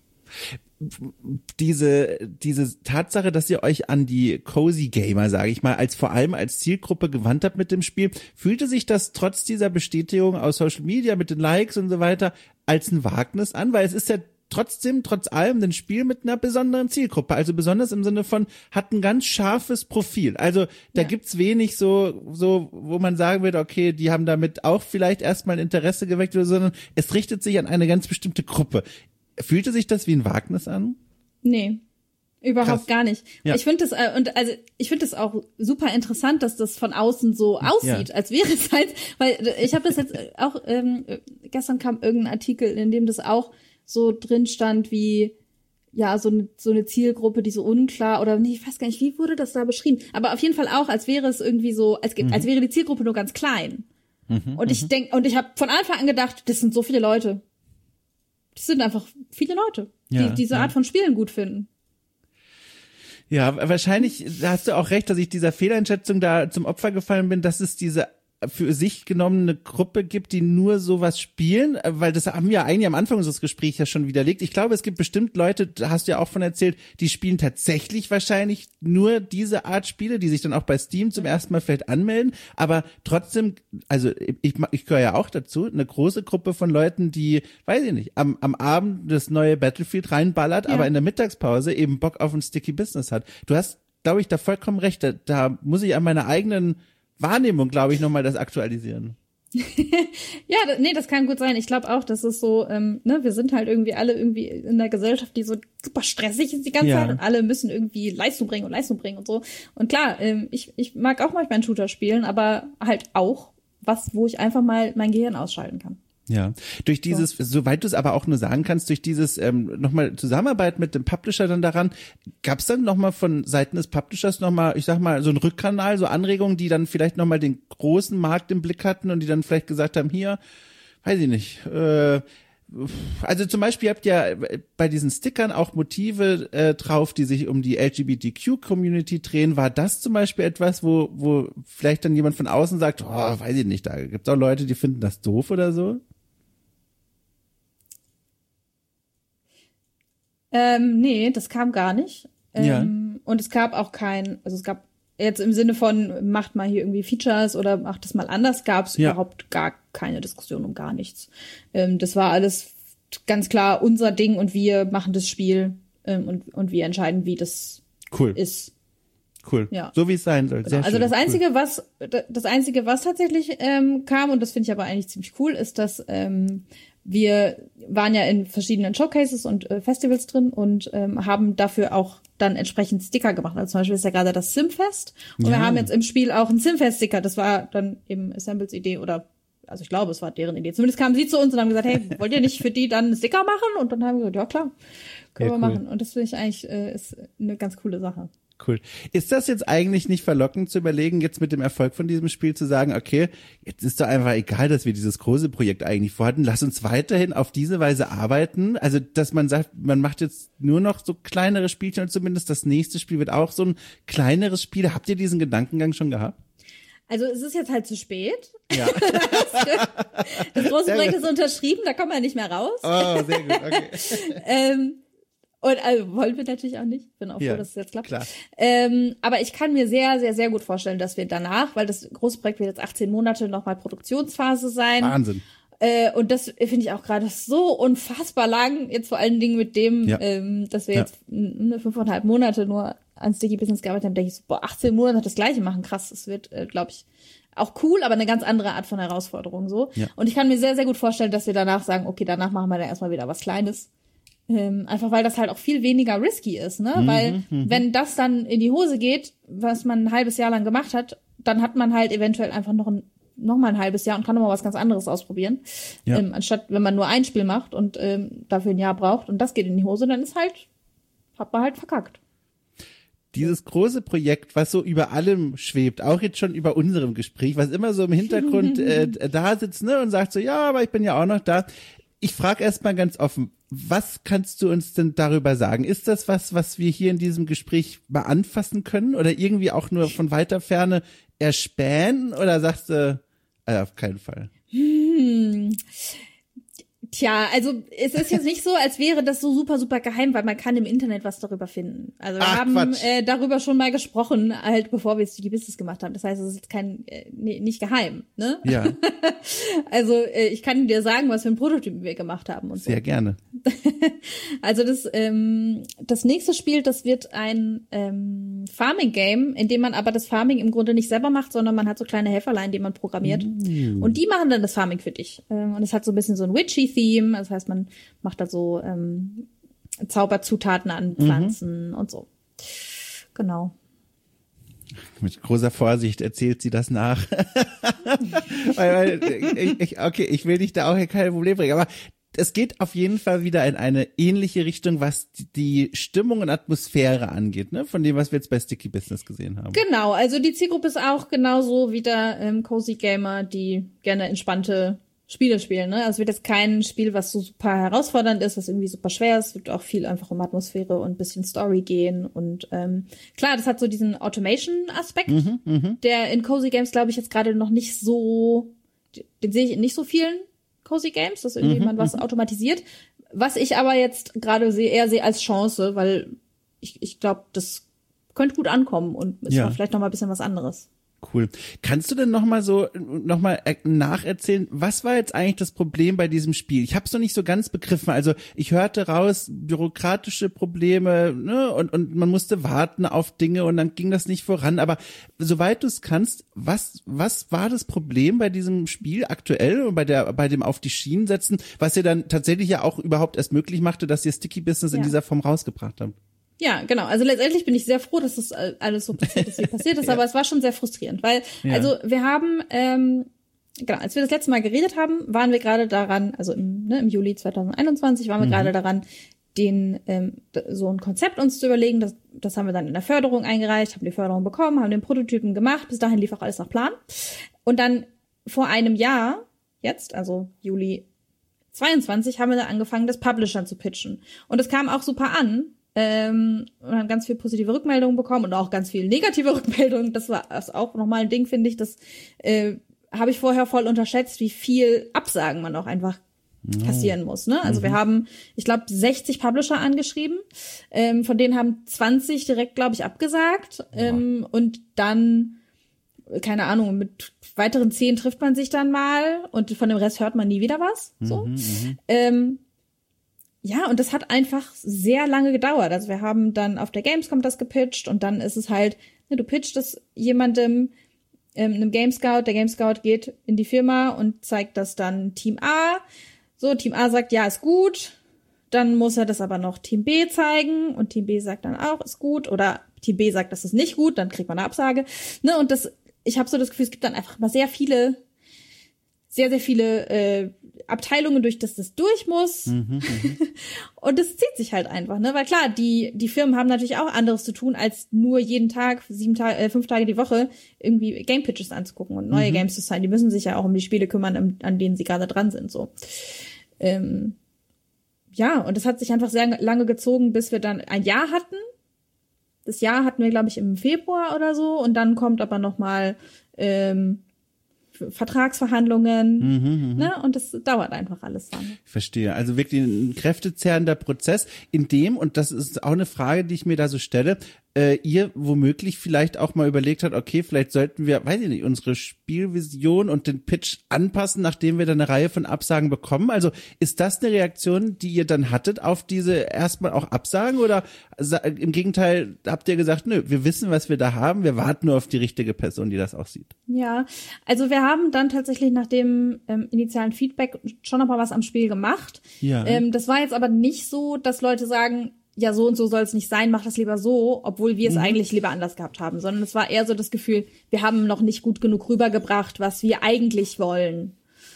Diese diese Tatsache, dass ihr euch an die Cozy Gamer, sage ich mal, als vor allem als Zielgruppe gewandt habt mit dem Spiel, fühlte sich das trotz dieser Bestätigung aus Social Media mit den Likes und so weiter als ein Wagnis an, weil es ist ja trotzdem, trotz allem, ein Spiel mit einer besonderen Zielgruppe, also besonders im Sinne von, hat ein ganz scharfes Profil. Also da ja. gibt's wenig so, so, wo man sagen würde, okay, die haben damit auch vielleicht erstmal ein Interesse geweckt oder so, sondern es richtet sich an eine ganz bestimmte Gruppe. Fühlte sich das wie ein Wagnis an? Nee, überhaupt Krass. gar nicht. Ja. Ich finde das äh, und also ich finde das auch super interessant, dass das von außen so aussieht, ja. als wäre es halt, weil ich habe das jetzt auch ähm, gestern kam irgendein Artikel, in dem das auch so drin stand wie ja so eine so eine Zielgruppe, die so unklar oder nee, ich weiß gar nicht, wie wurde das da beschrieben, aber auf jeden Fall auch, als wäre es irgendwie so, als mhm. als wäre die Zielgruppe nur ganz klein. Mhm, und ich denk und ich habe von Anfang an gedacht, das sind so viele Leute. Das sind einfach viele Leute, die ja, diese ja. Art von Spielen gut finden. Ja, wahrscheinlich hast du auch recht, dass ich dieser Fehleinschätzung da zum Opfer gefallen bin, dass es diese für sich genommene Gruppe gibt, die nur sowas spielen, weil das haben wir eigentlich am Anfang unseres Gesprächs ja schon widerlegt. Ich glaube, es gibt bestimmt Leute, da hast du ja auch von erzählt, die spielen tatsächlich wahrscheinlich nur diese Art Spiele, die sich dann auch bei Steam zum ersten Mal vielleicht anmelden, aber trotzdem, also ich, ich gehöre ja auch dazu, eine große Gruppe von Leuten, die, weiß ich nicht, am, am Abend das neue Battlefield reinballert, ja. aber in der Mittagspause eben Bock auf ein Sticky Business hat. Du hast, glaube ich, da vollkommen recht, da, da muss ich an meiner eigenen Wahrnehmung, glaube ich, nochmal das aktualisieren. ja, nee, das kann gut sein. Ich glaube auch, dass es so, ähm, ne, wir sind halt irgendwie alle irgendwie in einer Gesellschaft, die so super stressig ist die ganze ja. Zeit und alle müssen irgendwie Leistung bringen und Leistung bringen und so. Und klar, ähm, ich, ich mag auch manchmal einen Shooter spielen, aber halt auch was, wo ich einfach mal mein Gehirn ausschalten kann. Ja, durch dieses, so. soweit du es aber auch nur sagen kannst, durch dieses ähm, nochmal Zusammenarbeit mit dem Publisher dann daran, gab es dann nochmal von Seiten des Publishers nochmal, ich sag mal, so einen Rückkanal, so Anregungen, die dann vielleicht nochmal den großen Markt im Blick hatten und die dann vielleicht gesagt haben, hier, weiß ich nicht, äh, also zum Beispiel habt ihr bei diesen Stickern auch Motive äh, drauf, die sich um die L G B T Q-Community drehen. War das zum Beispiel etwas, wo wo vielleicht dann jemand von außen sagt, oh, weiß ich nicht, da gibt's auch Leute, die finden das doof oder so? Ähm, nee, das kam gar nicht. Ähm, ja. Und es gab auch kein, also es gab jetzt im Sinne von, macht mal hier irgendwie Features oder macht das mal anders, gab es ja. überhaupt gar keine Diskussion um gar nichts. Ähm, das war alles ganz klar unser Ding und wir machen das Spiel ähm, und, und wir entscheiden, wie das cool. ist. Cool. Ja. So wie es sein soll. Sehr genau. Also schön. das Einzige, cool. was das Einzige, was tatsächlich ähm, kam, und das finde ich aber eigentlich ziemlich cool, ist, dass ähm, wir waren ja in verschiedenen Showcases und äh, Festivals drin und ähm, haben dafür auch dann entsprechend Sticker gemacht. Also zum Beispiel ist ja gerade das Simfest und ja. wir haben jetzt im Spiel auch einen Simfest-Sticker. Das war dann eben Assembles Idee oder also ich glaube, es war deren Idee. Zumindest kamen sie zu uns und haben gesagt, hey, wollt ihr nicht für die dann einen Sticker machen? Und dann haben wir gesagt, ja klar, können ja, wir cool. machen. Und das finde ich eigentlich äh, ist eine ganz coole Sache. Cool. Ist das jetzt eigentlich nicht verlockend zu überlegen, jetzt mit dem Erfolg von diesem Spiel zu sagen, okay, jetzt ist doch einfach egal, dass wir dieses große Projekt eigentlich vorhatten, lass uns weiterhin auf diese Weise arbeiten, also dass man sagt, man macht jetzt nur noch so kleinere Spielchen und zumindest das nächste Spiel wird auch so ein kleineres Spiel. Habt ihr diesen Gedankengang schon gehabt? Also es ist jetzt halt zu spät. Ja. Das große Projekt ist unterschrieben, da kommen wir nicht mehr raus. Oh, sehr gut, okay. ähm, Und also wollen wir natürlich auch nicht. Bin auch ja, froh, dass es jetzt klappt. Klar. Ähm, aber ich kann mir sehr, sehr, sehr gut vorstellen, dass wir danach, weil das große Projekt wird jetzt achtzehn Monate nochmal Produktionsphase sein. Wahnsinn. Äh, und das finde ich auch gerade so unfassbar lang, jetzt vor allen Dingen mit dem, ja. ähm, dass wir ja. jetzt n- fünfeinhalb Monate nur an Sticky Business gearbeitet haben, denke ich so, boah, achtzehn Monate das Gleiche machen, krass. Das wird, äh, glaube ich, auch cool, aber eine ganz andere Art von Herausforderung so. Ja. Und ich kann mir sehr, sehr gut vorstellen, dass wir danach sagen, okay, danach machen wir dann erstmal wieder was Kleines. Ähm, einfach weil das halt auch viel weniger risky ist, ne? Mhm, weil mhm. wenn das dann in die Hose geht, was man ein halbes Jahr lang gemacht hat, dann hat man halt eventuell einfach noch ein noch mal ein halbes Jahr und kann noch mal was ganz anderes ausprobieren, ja. ähm, anstatt wenn man nur ein Spiel macht und ähm, dafür ein Jahr braucht und das geht in die Hose, dann ist halt hat man halt verkackt. Dieses große Projekt, was so über allem schwebt, auch jetzt schon über unserem Gespräch, was immer so im Hintergrund äh, da sitzt, ne, und sagt so, ja, aber ich bin ja auch noch da. Ich frage erstmal ganz offen, was kannst du uns denn darüber sagen? Ist das was, was wir hier in diesem Gespräch mal anfassen können oder irgendwie auch nur von weiter Ferne erspähen? Oder sagst du, äh, auf keinen Fall? Hm. Tja, also es ist jetzt nicht so, als wäre das so super, super geheim, weil man kann im Internet was darüber finden. Also wir Ach, haben äh, darüber schon mal gesprochen, halt bevor wir jetzt die Business gemacht haben. Das heißt, es ist jetzt kein äh, nee, nicht geheim, ne? Ja. Also äh, ich kann dir sagen, was für ein Prototypen wir gemacht haben und so. Sehr gerne. Also das ähm, das nächste Spiel, das wird ein ähm, Farming-Game, in dem man aber das Farming im Grunde nicht selber macht, sondern man hat so kleine Helferlein, die man programmiert. Mm. Und die machen dann das Farming für dich. Ähm, und es hat so ein bisschen so ein Witchy-Theme, das heißt, man macht da so ähm, Zauberzutaten an Pflanzen mhm. und so. Genau. Mit großer Vorsicht erzählt sie das nach. weil, weil, ich, ich, okay, ich will dich da auch hier keine Probleme bringen, aber es geht auf jeden Fall wieder in eine ähnliche Richtung, was die Stimmung und Atmosphäre angeht, ne? Von dem, was wir jetzt bei Sticky Business gesehen haben. Genau, also die Zielgruppe ist auch genauso wieder ähm, Cozy Gamer, die gerne entspannte Spiele spielen, ne? Also es wird jetzt kein Spiel, was so super herausfordernd ist, was irgendwie super schwer ist. Es wird auch viel einfach um Atmosphäre und ein bisschen Story gehen. Und ähm, klar, das hat so diesen Automation-Aspekt, mhm, mh. der in Cozy Games, glaube ich, jetzt gerade noch nicht so, den sehe ich in nicht so vielen Cozy Games, dass irgendwie mhm, man was mh. automatisiert. Was ich aber jetzt gerade sehe, eher sehe als Chance, weil ich, ich glaube, das könnte gut ankommen und ist ja. vielleicht noch mal ein bisschen was anderes. Cool. Kannst du denn noch mal so noch mal nacherzählen, was war jetzt eigentlich das Problem bei diesem Spiel? Ich habe es noch nicht so ganz begriffen. Also ich hörte raus bürokratische Probleme, ne, und und man musste warten auf Dinge und dann ging das nicht voran. Aber soweit du es kannst, was was war das Problem bei diesem Spiel aktuell und bei der bei dem auf die Schienen setzen, was ihr dann tatsächlich ja auch überhaupt erst möglich machte, dass ihr Sticky Business ja. in dieser Form rausgebracht habt? Ja, genau. Also letztendlich bin ich sehr froh, dass das alles so passiert ist, wie passiert ist, ja. aber es war schon sehr frustrierend, weil, ja. also wir haben, ähm, genau, als wir das letzte Mal geredet haben, waren wir gerade daran, also im, ne, im Juli zwanzig einundzwanzig waren wir mhm. gerade daran, den ähm, so ein Konzept uns zu überlegen. Das, das haben wir dann in der Förderung eingereicht, haben die Förderung bekommen, haben den Prototypen gemacht. Bis dahin lief auch alles nach Plan. Und dann vor einem Jahr, jetzt, also Juli zweiundzwanzig, haben wir dann angefangen, das Publishern zu pitchen. Und es kam auch super an. Ähm, und haben ganz viel positive Rückmeldungen bekommen und auch ganz viel negative Rückmeldungen. Das war das auch nochmal ein Ding, finde ich. Das äh, habe ich vorher voll unterschätzt, wie viel Absagen man auch einfach kassieren muss. Ne? Also mhm. wir haben, ich glaube, sechzig Publisher angeschrieben. Ähm, von denen haben zwanzig direkt, glaube ich, abgesagt. Ähm, und dann, keine Ahnung, mit weiteren zehn trifft man sich dann mal und von dem Rest hört man nie wieder was. So. Mhm, ähm, ja, und das hat einfach sehr lange gedauert. Also wir haben dann auf der Gamescom das gepitcht und dann ist es halt, ne, du pitcht es jemandem, ähm, einem Game Scout, der Game Scout geht in die Firma und zeigt das dann Team A. So, Team A sagt, ja, ist gut. Dann muss er das aber noch Team B zeigen und Team B sagt dann auch, ist gut. Oder Team B sagt, das ist nicht gut, dann kriegt man eine Absage. Ne, und das, ich habe so das Gefühl, es gibt dann einfach mal sehr viele, sehr, sehr viele äh, Abteilungen, durch das das durch muss. Mhm, und das zieht sich halt einfach, ne? Weil klar, die die Firmen haben natürlich auch anderes zu tun, als nur jeden Tag, sieben Tage, äh, fünf Tage die Woche irgendwie Game Pitches anzugucken und neue mhm. Games zu sein. Die müssen sich ja auch um die Spiele kümmern, an denen sie gerade dran sind, so. Ähm, ja, und das hat sich einfach sehr lange gezogen, bis wir dann ein Jahr hatten. Das Jahr hatten wir, glaube ich, im Februar oder so. Und dann kommt aber noch mal ähm, Vertragsverhandlungen, mhm, ne? Und das dauert einfach alles dann. Ich verstehe. Also wirklich ein kräftezehrender Prozess, in dem, und das ist auch eine Frage, die ich mir da so stelle, äh, ihr womöglich vielleicht auch mal überlegt habt, okay, vielleicht sollten wir, weiß ich nicht, unsere Spielvision und den Pitch anpassen, nachdem wir dann eine Reihe von Absagen bekommen. Also ist das eine Reaktion, die ihr dann hattet auf diese erstmal auch Absagen, oder im Gegenteil habt ihr gesagt, nö, wir wissen, was wir da haben, wir warten nur auf die richtige Person, die das auch sieht? Ja, also wir haben dann tatsächlich nach dem ähm, initialen Feedback schon noch mal was am Spiel gemacht. Ja. Ähm, das war jetzt aber nicht so, dass Leute sagen, ja, so und so soll es nicht sein, mach das lieber so, obwohl wir es mhm. eigentlich lieber anders gehabt haben, sondern es war eher so das Gefühl, wir haben noch nicht gut genug rübergebracht, was wir eigentlich wollen.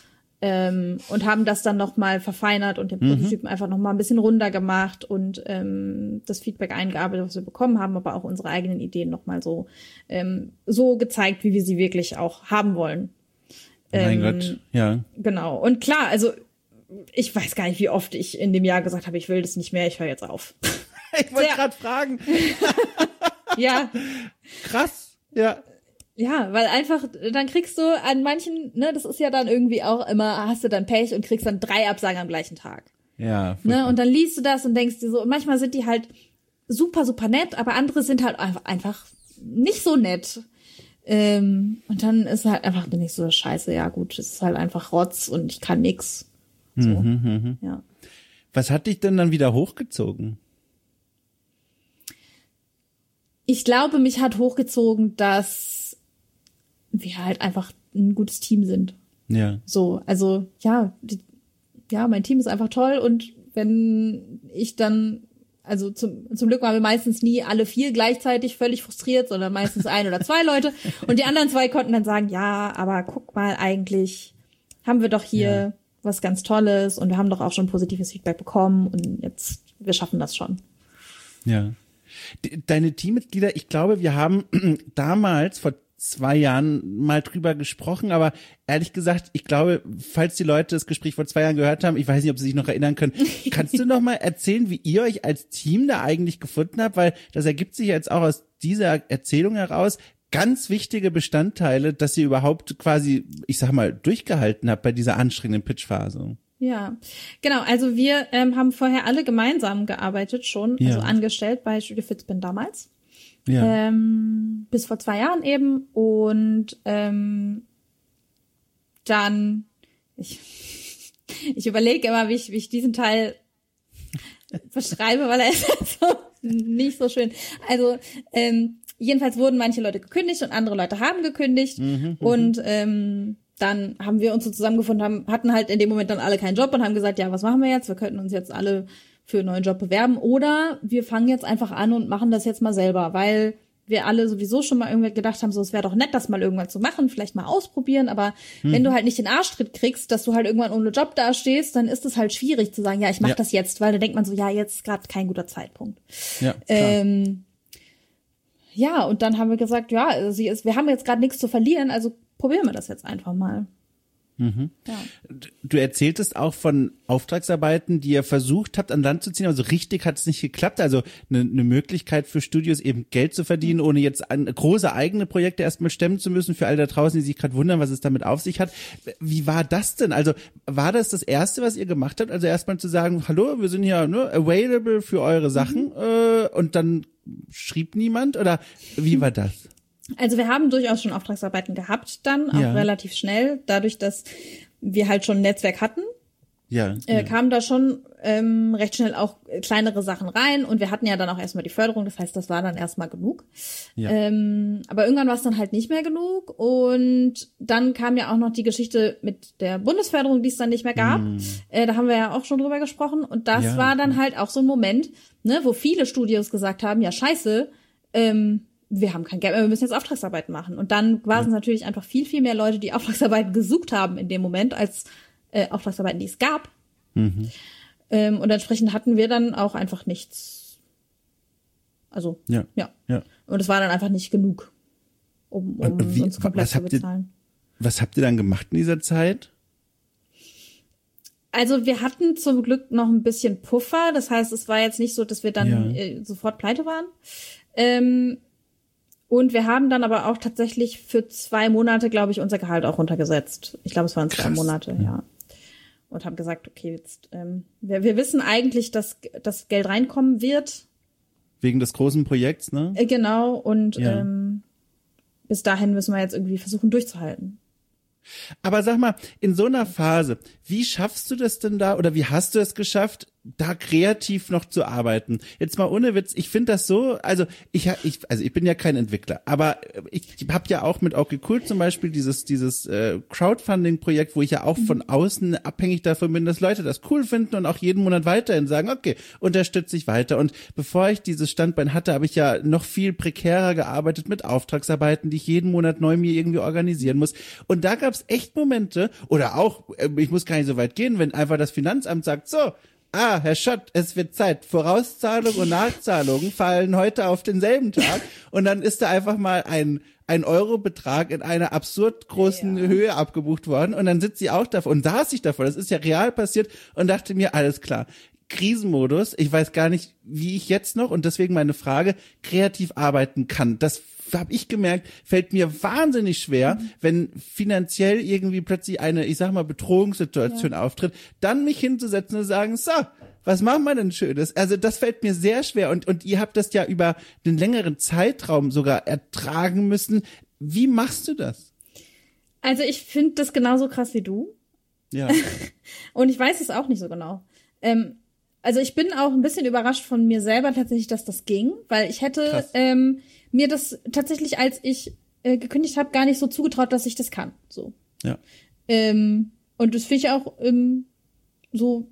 Ähm, und haben das dann noch mal verfeinert und den mhm. Prototypen einfach noch mal ein bisschen runder gemacht und ähm, das Feedback eingearbeitet, was wir bekommen haben, aber auch unsere eigenen Ideen noch mal so ähm, so gezeigt, wie wir sie wirklich auch haben wollen. Mein ähm, Gott, ja. Genau. Und klar, also ich weiß gar nicht, wie oft ich in dem Jahr gesagt habe, ich will das nicht mehr, ich höre jetzt auf. Ich wollte gerade fragen. Ja. Krass, ja. Ja, weil einfach, dann kriegst du an manchen, ne, das ist ja dann irgendwie auch immer, hast du dann Pech und kriegst dann drei Absagen am gleichen Tag. Ja. Ne, und dann liest du das und denkst dir so, und manchmal sind die halt super, super nett, aber andere sind halt einfach, einfach nicht so nett. Ähm, und dann ist halt einfach, bin ich so, scheiße, ja gut, es ist halt einfach Rotz und ich kann nix. So, mhm, mh. ja. Was hat dich denn dann wieder hochgezogen? Ich glaube, mich hat hochgezogen, dass wir halt einfach ein gutes Team sind. Ja. So, also ja, die, ja, mein Team ist einfach toll und wenn ich dann, also zum, zum Glück waren wir meistens nie alle vier gleichzeitig völlig frustriert, sondern meistens ein oder zwei Leute und die anderen zwei konnten dann sagen, ja, aber guck mal, eigentlich haben wir doch hier ja. was ganz Tolles und wir haben doch auch schon positives Feedback bekommen und jetzt, wir schaffen das schon. Ja. Deine Teammitglieder, ich glaube, wir haben damals vor zwei Jahren mal drüber gesprochen, aber ehrlich gesagt, ich glaube, falls die Leute das Gespräch vor zwei Jahren gehört haben, ich weiß nicht, ob sie sich noch erinnern können, kannst du noch mal erzählen, wie ihr euch als Team da eigentlich gefunden habt, weil das ergibt sich jetzt auch aus dieser Erzählung heraus, ganz wichtige Bestandteile, dass ihr überhaupt quasi, ich sag mal, durchgehalten habt bei dieser anstrengenden Pitchphase. Ja, genau. Also wir ähm, haben vorher alle gemeinsam gearbeitet schon, ja. also angestellt bei Studio Fitspin damals. Ja. Ähm, bis vor zwei Jahren eben. Und ähm, dann, ich, ich überlege immer, wie ich, wie ich diesen Teil beschreibe, weil er ist halt so nicht so schön. Also ähm, jedenfalls wurden manche Leute gekündigt und andere Leute haben gekündigt. Mhm, und ähm, dann haben wir uns so zusammengefunden, haben, hatten halt in dem Moment dann alle keinen Job und haben gesagt, ja, was machen wir jetzt? Wir könnten uns jetzt alle für einen neuen Job bewerben oder wir fangen jetzt einfach an und machen das jetzt mal selber, weil wir alle sowieso schon mal irgendwie gedacht haben, so, es wäre doch nett, das mal irgendwann zu machen, vielleicht mal ausprobieren, aber hm. wenn du halt nicht den Arschtritt kriegst, dass du halt irgendwann ohne Job dastehst, dann ist es halt schwierig zu sagen, ja, ich mache ja. das jetzt, weil da denkt man so, ja, jetzt ist gerade kein guter Zeitpunkt. Ja, ähm, ja, und dann haben wir gesagt, ja, also wir haben jetzt gerade nichts zu verlieren, also probieren wir das jetzt einfach mal. Mhm. Ja. Du erzähltest auch von Auftragsarbeiten, die ihr versucht habt an Land zu ziehen, also richtig hat es nicht geklappt, also eine, eine Möglichkeit für Studios eben Geld zu verdienen, ohne jetzt an, große eigene Projekte erstmal stemmen zu müssen, für alle da draußen, die sich gerade wundern, was es damit auf sich hat. Wie war das denn? Also war das das Erste, was ihr gemacht habt, also erstmal zu sagen, hallo, wir sind hier ne, available für eure Sachen mhm. äh, und dann schrieb niemand oder wie war das? Also wir haben durchaus schon Auftragsarbeiten gehabt dann, auch ja. relativ schnell, dadurch, dass wir halt schon ein Netzwerk hatten, ja, äh, ja. kamen da schon ähm, recht schnell auch kleinere Sachen rein und wir hatten ja dann auch erstmal die Förderung, das heißt, das war dann erstmal genug. Ja. Ähm, aber irgendwann war es dann halt nicht mehr genug und dann kam ja auch noch die Geschichte mit der Bundesförderung, die es dann nicht mehr gab. Mm. Äh, da haben wir ja auch schon drüber gesprochen und das ja. war dann halt auch so ein Moment, ne, wo viele Studios gesagt haben, ja scheiße, ähm, wir haben kein Geld mehr, wir müssen jetzt Auftragsarbeiten machen. Und dann waren es ja. natürlich einfach viel, viel mehr Leute, die Auftragsarbeiten gesucht haben in dem Moment, als äh, Auftragsarbeiten, die es gab. Mhm. Ähm, und entsprechend hatten wir dann auch einfach nichts. Also, ja. ja. ja. Und es war dann einfach nicht genug, um, um wie, uns komplett zu bezahlen. Ihr, was habt ihr dann gemacht in dieser Zeit? Also wir hatten zum Glück noch ein bisschen Puffer. Das heißt, es war jetzt nicht so, dass wir dann ja. äh, sofort pleite waren. Ähm, Und wir haben dann aber auch tatsächlich für zwei Monate, glaube ich, unser Gehalt auch runtergesetzt. Ich glaube, es waren zwei Krass. Monate, ja. Und haben gesagt, okay, jetzt ähm, wir, wir wissen eigentlich, dass das Geld reinkommen wird. Wegen des großen Projekts, ne? Äh, genau. Und ja. ähm, bis dahin müssen wir jetzt irgendwie versuchen durchzuhalten. Aber sag mal, in so einer Phase, wie schaffst du das denn da oder wie hast du es geschafft, da kreativ noch zu arbeiten? Jetzt mal ohne Witz, ich finde das so, also ich, ich also ich bin ja kein Entwickler, aber ich habe ja auch mit Okay Cool zum Beispiel dieses dieses äh, Crowdfunding-Projekt, wo ich ja auch mhm. von außen abhängig davon bin, dass Leute das cool finden und auch jeden Monat weiterhin sagen, okay, unterstütze ich weiter. Und bevor ich dieses Standbein hatte, habe ich ja noch viel prekärer gearbeitet mit Auftragsarbeiten, die ich jeden Monat neu mir irgendwie organisieren muss. Und da gab es echt Momente, oder auch, ich muss gar nicht so weit gehen, wenn einfach das Finanzamt sagt, so, ah, Herr Schott, es wird Zeit. Vorauszahlung und Nachzahlungen fallen heute auf denselben Tag. Und dann ist da einfach mal ein ein Eurobetrag in einer absurd großen ja. Höhe abgebucht worden. Und dann sitzt sie auch davor und saß ich davor. Das ist ja real passiert und dachte mir, alles klar. Krisenmodus. Ich weiß gar nicht, wie ich jetzt noch, und deswegen meine Frage, kreativ arbeiten kann. Das habe ich gemerkt, fällt mir wahnsinnig schwer, mhm. wenn finanziell irgendwie plötzlich eine, ich sag mal, Bedrohungssituation ja. auftritt, dann mich hinzusetzen und sagen, so, was machen wir denn Schönes? Also das fällt mir sehr schwer und und ihr habt das ja über einen längeren Zeitraum sogar ertragen müssen. Wie machst du das? Also ich finde das genauso krass wie du. Ja. Und ich weiß es auch nicht so genau. Ähm, also ich bin auch ein bisschen überrascht von mir selber tatsächlich, dass das ging, weil ich hätte ähm, mir das tatsächlich, als ich äh, gekündigt habe, gar nicht so zugetraut, dass ich das kann. So. Ja. Ähm, und das finde ich auch ähm, so,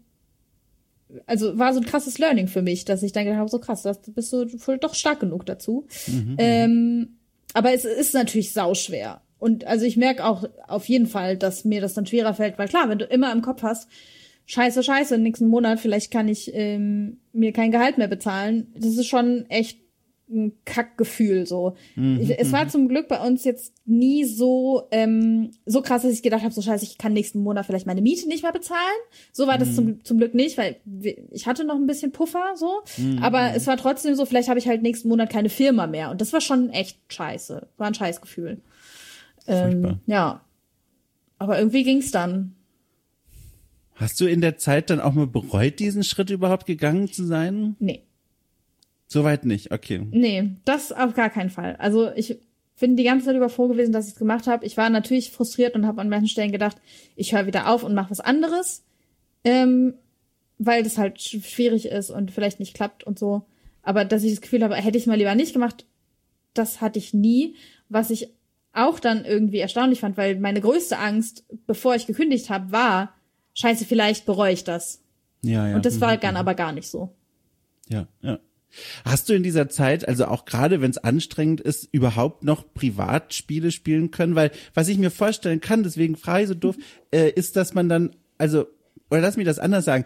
also war so ein krasses Learning für mich, dass ich dann gedacht habe, so krass, das bist du voll doch stark genug dazu. Mhm, ähm, aber es ist natürlich sauschwer. Und also ich merke auch auf jeden Fall, dass mir das dann schwerer fällt, weil klar, wenn du immer im Kopf hast, scheiße, scheiße, nächsten Monat, vielleicht kann ich ähm, mir kein Gehalt mehr bezahlen. Das ist schon echt ein Kackgefühl so. Mhm, ich, es war zum Glück bei uns jetzt nie so ähm, so krass, dass ich gedacht habe, so scheiße, ich kann nächsten Monat vielleicht meine Miete nicht mehr bezahlen. So war das mhm. zum, zum Glück nicht, weil ich hatte noch ein bisschen Puffer so. Mhm. Aber es war trotzdem so, vielleicht habe ich halt nächsten Monat keine Firma mehr. Und das war schon echt scheiße. War ein Scheißgefühl. Ähm, ja. Aber irgendwie ging's dann. Hast du in der Zeit dann auch mal bereut, diesen Schritt überhaupt gegangen zu sein? Nee. Soweit nicht, okay. Nee, das auf gar keinen Fall. Also ich bin die ganze Zeit über froh gewesen, dass ich es gemacht habe. Ich war natürlich frustriert und habe an manchen Stellen gedacht, ich höre wieder auf und mache was anderes, ähm, weil das halt schwierig ist und vielleicht nicht klappt und so. Aber dass ich das Gefühl habe, hätte ich mal lieber nicht gemacht, das hatte ich nie. Was ich auch dann irgendwie erstaunlich fand, weil meine größte Angst, bevor ich gekündigt habe, war, scheiße, vielleicht bereue ich das. Ja, ja. Und das war dann aber gar nicht so. Ja, ja. Hast du in dieser Zeit, also auch gerade wenn es anstrengend ist, überhaupt noch Privatspiele spielen können? Weil was ich mir vorstellen kann, deswegen frage ich so doof, äh, ist, dass man dann, also, oder lass mich das anders sagen,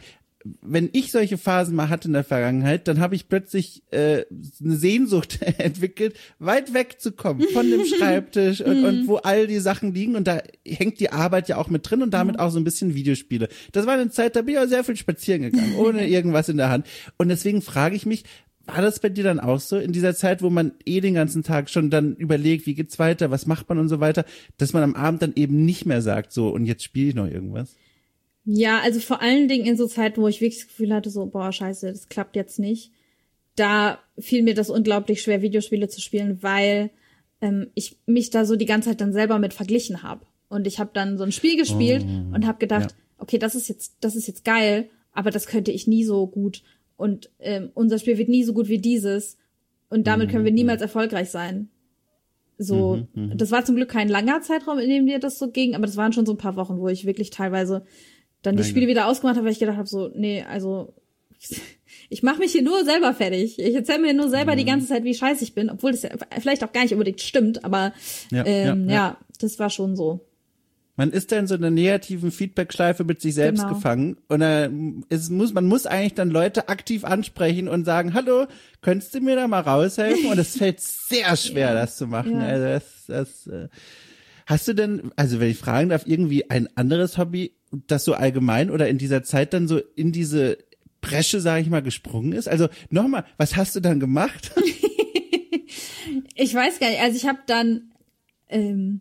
wenn ich solche Phasen mal hatte in der Vergangenheit, dann habe ich plötzlich äh, eine Sehnsucht entwickelt, weit wegzukommen von dem Schreibtisch und, und wo all die Sachen liegen. Und da hängt die Arbeit ja auch mit drin und damit auch so ein bisschen Videospiele. Das war eine Zeit, da bin ich auch sehr viel spazieren gegangen, ohne irgendwas in der Hand. Und deswegen frage ich mich, war das bei dir dann auch so, in dieser Zeit, wo man eh den ganzen Tag schon dann überlegt, wie geht's weiter, was macht man und so weiter, dass man am Abend dann eben nicht mehr sagt, so, und jetzt spiele ich noch irgendwas? Ja, also vor allen Dingen in so Zeiten, wo ich wirklich das Gefühl hatte, so, boah, scheiße, das klappt jetzt nicht. Da fiel mir das unglaublich schwer, Videospiele zu spielen, weil ähm, ich mich da so die ganze Zeit dann selber mit verglichen habe. Und ich habe dann so ein Spiel gespielt oh, und habe gedacht, ja. okay, das ist jetzt, das ist jetzt geil, aber das könnte ich nie so gut. Und ähm, unser Spiel wird nie so gut wie dieses. Und damit können wir niemals erfolgreich sein. So, mhm, das war zum Glück kein langer Zeitraum, in dem mir das so ging, aber das waren schon so ein paar Wochen, wo ich wirklich teilweise dann die Nein, Spiele wieder ausgemacht habe, weil ich gedacht habe, so, nee, also ich mache mich hier nur selber fertig. Ich erzähle mir nur selber mhm. die ganze Zeit, wie scheiße ich bin, obwohl das ja vielleicht auch gar nicht unbedingt stimmt, aber ja, ähm, ja, ja. ja das war schon so. Man ist da in so einer negativen Feedback-Schleife mit sich selbst genau. gefangen und äh, es muss, man muss eigentlich dann Leute aktiv ansprechen und sagen, hallo, könntest du mir da mal raushelfen? Und es fällt sehr schwer, ja. das zu machen. Ja. Also das, das äh, hast du denn, also wenn ich fragen darf, irgendwie ein anderes Hobby, das so allgemein oder in dieser Zeit dann so in diese Bresche, sage ich mal, gesprungen ist? Also nochmal, was hast du dann gemacht? Ich weiß gar nicht, also ich habe dann ähm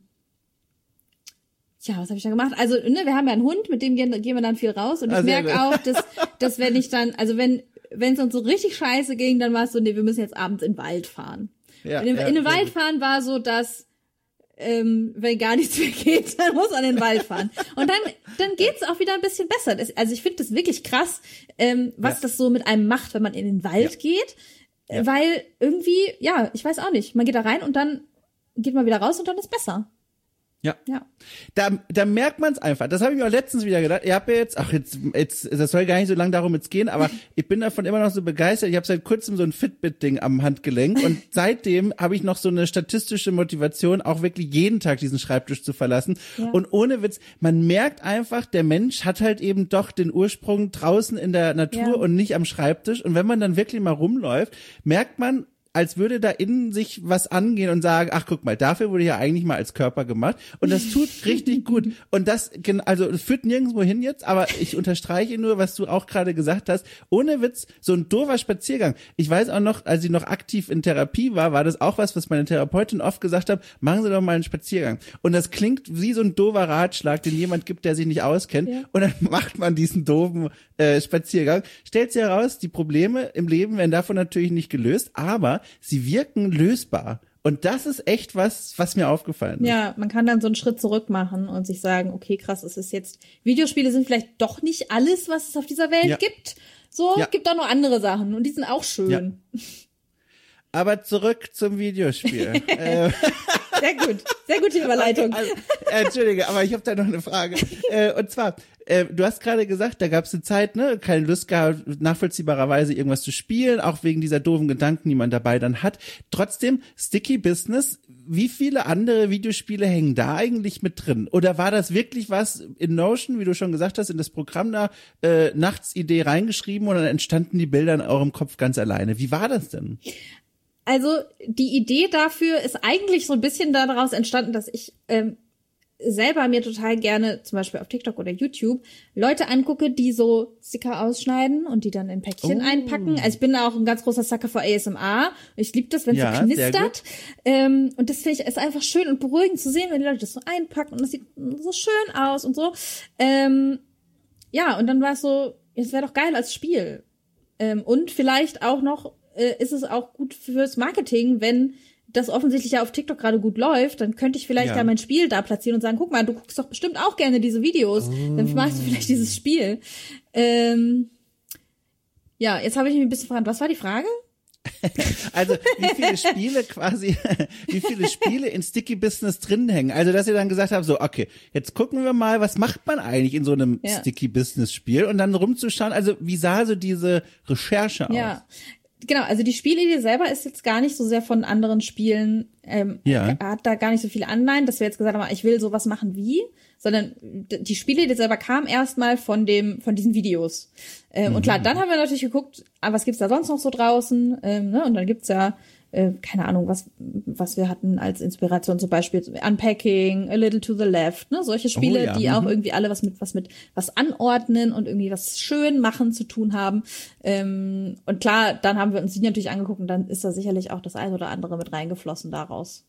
Ja, was habe ich da gemacht? Also, ne, wir haben ja einen Hund, mit dem gehen, gehen wir dann viel raus und ich also, merke auch, dass, dass wenn ich dann, also wenn wenn es uns so richtig scheiße ging, dann war es so, nee, wir müssen jetzt abends in den Wald fahren. Ja, in, den, ja, in den Wald fahren war so, dass ähm, wenn gar nichts mehr geht, dann muss man in den Wald fahren. Und dann dann geht's auch wieder ein bisschen besser. Das, also ich finde das wirklich krass, ähm, was ja. das so mit einem macht, wenn man in den Wald ja. geht, ja. weil irgendwie, ja, ich weiß auch nicht, man geht da rein und dann geht man wieder raus und dann ist besser. Ja. ja. Da, da merkt man es einfach. Das habe ich mir auch letztens wieder gedacht. Ihr habt ja jetzt, ach jetzt, jetzt, das soll gar nicht so lange darum jetzt gehen, aber ich bin davon immer noch so begeistert. Ich habe seit kurzem so ein Fitbit-Ding am Handgelenk und seitdem habe ich noch so eine statistische Motivation, auch wirklich jeden Tag diesen Schreibtisch zu verlassen. Ja. Und ohne Witz, man merkt einfach, der Mensch hat halt eben doch den Ursprung draußen in der Natur ja. und nicht am Schreibtisch. Und wenn man dann wirklich mal rumläuft, merkt man, als würde da innen sich was angehen und sagen, ach guck mal, dafür wurde ja eigentlich mal als Körper gemacht und das tut richtig gut und das, also es führt nirgendwo hin jetzt, aber ich unterstreiche nur, was du auch gerade gesagt hast, ohne Witz, so ein doofer Spaziergang. Ich weiß auch noch, als ich noch aktiv in Therapie war, war das auch was, was meine Therapeutin oft gesagt hat, machen Sie doch mal einen Spaziergang und das klingt wie so ein doofer Ratschlag, den jemand gibt, der sich nicht auskennt ja. und dann macht man diesen doofen äh, Spaziergang, stellt sich heraus, die Probleme im Leben werden davon natürlich nicht gelöst, aber sie wirken lösbar. Und das ist echt was, was mir aufgefallen ist. Ja, man kann dann so einen Schritt zurück machen und sich sagen, okay, krass, es ist jetzt, Videospiele sind vielleicht doch nicht alles, was es auf dieser Welt ja. gibt. So, ja. gibt auch noch andere Sachen und die sind auch schön. Ja. Aber zurück zum Videospiel. äh, sehr gut, sehr gute Überleitung. Also, äh, Entschuldige, aber ich habe da noch eine Frage. Äh, und zwar, äh, du hast gerade gesagt, da gab es eine Zeit, ne, keine Lust gehabt, nachvollziehbarerweise irgendwas zu spielen, auch wegen dieser doofen Gedanken, die man dabei dann hat. Trotzdem, Sticky Business, wie viele andere Videospiele hängen da eigentlich mit drin? Oder war das wirklich was in Notion, wie du schon gesagt hast, in das Programm da, äh, Nachtsidee reingeschrieben und dann entstanden die Bilder in eurem Kopf ganz alleine? Wie war das denn? Also die Idee dafür ist eigentlich so ein bisschen daraus entstanden, dass ich ähm, selber mir total gerne, zum Beispiel auf TikTok oder YouTube, Leute angucke, die so Sticker ausschneiden und die dann in Päckchen oh. einpacken. Also ich bin auch ein ganz großer Sucker für A S M R. Ich liebe das, wenn es ja, so knistert. Ähm, und das finde ich ist einfach schön und beruhigend zu sehen, wenn die Leute das so einpacken und das sieht so schön aus und so. Ähm, ja, und dann war es so, es wäre doch geil als Spiel. Ähm, und vielleicht auch noch ist es auch gut fürs Marketing, wenn das offensichtlich ja auf TikTok gerade gut läuft, dann könnte ich vielleicht ja. da mein Spiel da platzieren und sagen, guck mal, du guckst doch bestimmt auch gerne diese Videos, oh. dann machst du vielleicht dieses Spiel. Ähm, ja, jetzt habe ich mich ein bisschen gefragt, was war die Frage? Also wie viele Spiele quasi, wie viele Spiele in Sticky Business drin hängen. Also dass ihr dann gesagt habt, so okay, jetzt gucken wir mal, was macht man eigentlich in so einem ja. Sticky Business Spiel und dann rumzuschauen, also wie sah so diese Recherche aus? Ja. Genau, also die Spielidee selber ist jetzt gar nicht so sehr von anderen Spielen, ähm, ja. hat da gar nicht so viele Anleihen, dass wir jetzt gesagt haben, ich will sowas machen wie, sondern die Spielidee selber kam erstmal von dem, von diesen Videos. Ähm, mhm. Und klar, dann haben wir natürlich geguckt, ah, was gibt's da sonst noch so draußen, ähm, ne? Und dann gibt's ja, äh, keine Ahnung, was, was wir hatten als Inspiration, zum Beispiel Unpacking, A Little to the Left, ne? Solche Spiele, oh, ja. die mhm. auch irgendwie alle was mit, was mit, was anordnen und irgendwie was schön machen zu tun haben. Ähm, und klar, dann haben wir uns die natürlich angeguckt und dann ist da sicherlich auch das eine oder andere mit reingeflossen daraus.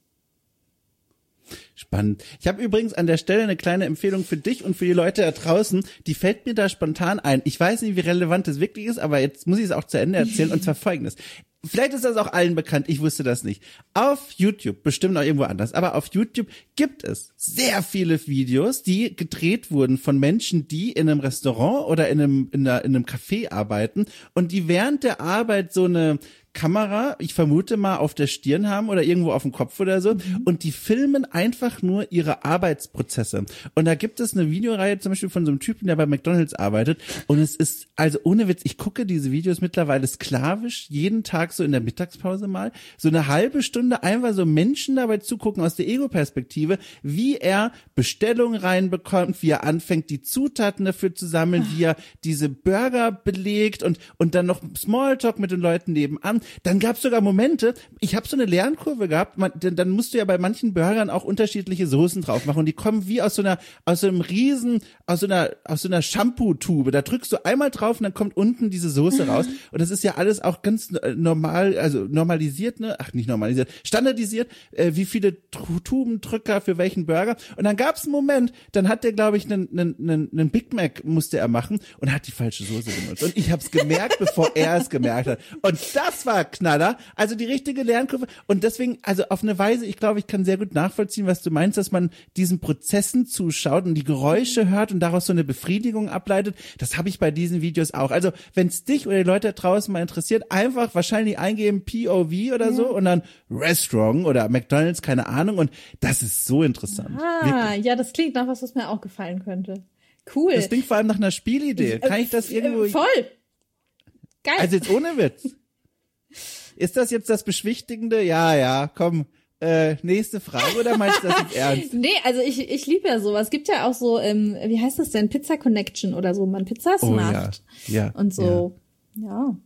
Spannend. Ich habe übrigens an der Stelle eine kleine Empfehlung für dich und für die Leute da draußen. Die fällt mir da spontan ein. Ich weiß nicht, wie relevant das wirklich ist, aber jetzt muss ich es auch zu Ende erzählen. Und zwar Folgendes. Vielleicht ist das auch allen bekannt, ich wusste das nicht. Auf YouTube, bestimmt auch irgendwo anders, aber auf YouTube gibt es sehr viele Videos, die gedreht wurden von Menschen, die in einem Restaurant oder in einem, in einer, in einem Café arbeiten und die während der Arbeit so eine Kamera, ich vermute mal, auf der Stirn haben oder irgendwo auf dem Kopf oder so, mhm. und die filmen einfach nur ihre Arbeitsprozesse. Und da gibt es eine Videoreihe zum Beispiel von so einem Typen, der bei McDonald's arbeitet, und es ist, also ohne Witz, ich gucke diese Videos mittlerweile sklavisch, jeden Tag so in der Mittagspause mal, so eine halbe Stunde einfach so Menschen dabei zugucken aus der Ego-Perspektive, wie er Bestellungen reinbekommt, wie er anfängt, die Zutaten dafür zu sammeln, wie er diese Burger belegt und und dann noch Smalltalk mit den Leuten nebenan. Dann gab es sogar Momente, ich habe so eine Lernkurve gehabt, man, dann, dann musst du ja bei manchen Burgern auch unterschiedliche Soßen drauf machen und die kommen wie aus so einer, aus so einem riesen, aus so einer, aus so einer Shampoo-Tube. Da drückst du einmal drauf und dann kommt unten diese Soße raus und das ist ja alles auch ganz normal, also normalisiert, ne? Ach, nicht normalisiert, standardisiert, äh, wie viele Tubendrücker für welchen Burger. Und dann gab es einen Moment, dann hat der, glaube ich, einen, einen, einen, einen Big Mac musste er machen und hat die falsche Soße benutzt. Und ich habe es gemerkt, bevor er es gemerkt hat. Und das war Knaller, also die richtige Lernkurve. Und deswegen, also auf eine Weise, ich glaube, ich kann sehr gut nachvollziehen, was du meinst, dass man diesen Prozessen zuschaut und die Geräusche hört und daraus so eine Befriedigung ableitet. Das habe ich bei diesen Videos auch. Also wenn es dich oder die Leute da draußen mal interessiert, einfach wahrscheinlich eingeben P O V oder so und dann Restaurant oder McDonald's, keine Ahnung. Und das ist so interessant. Ah, Wirklich. Ja, das klingt nach was, was mir auch gefallen könnte. Cool. Das klingt vor allem nach einer Spielidee. Kann ich das irgendwo... Voll. Geil. Also jetzt ohne Witz. Ist das jetzt das Beschwichtigende? Ja, ja, komm. Äh, nächste Frage, oder meinst du das jetzt ernst? Nee, also ich ich liebe ja sowas. Es gibt ja auch so, ähm, wie heißt das denn? Pizza Connection oder so. Man Pizzas oh, macht. Ja, ja. Und so. Ja. ja.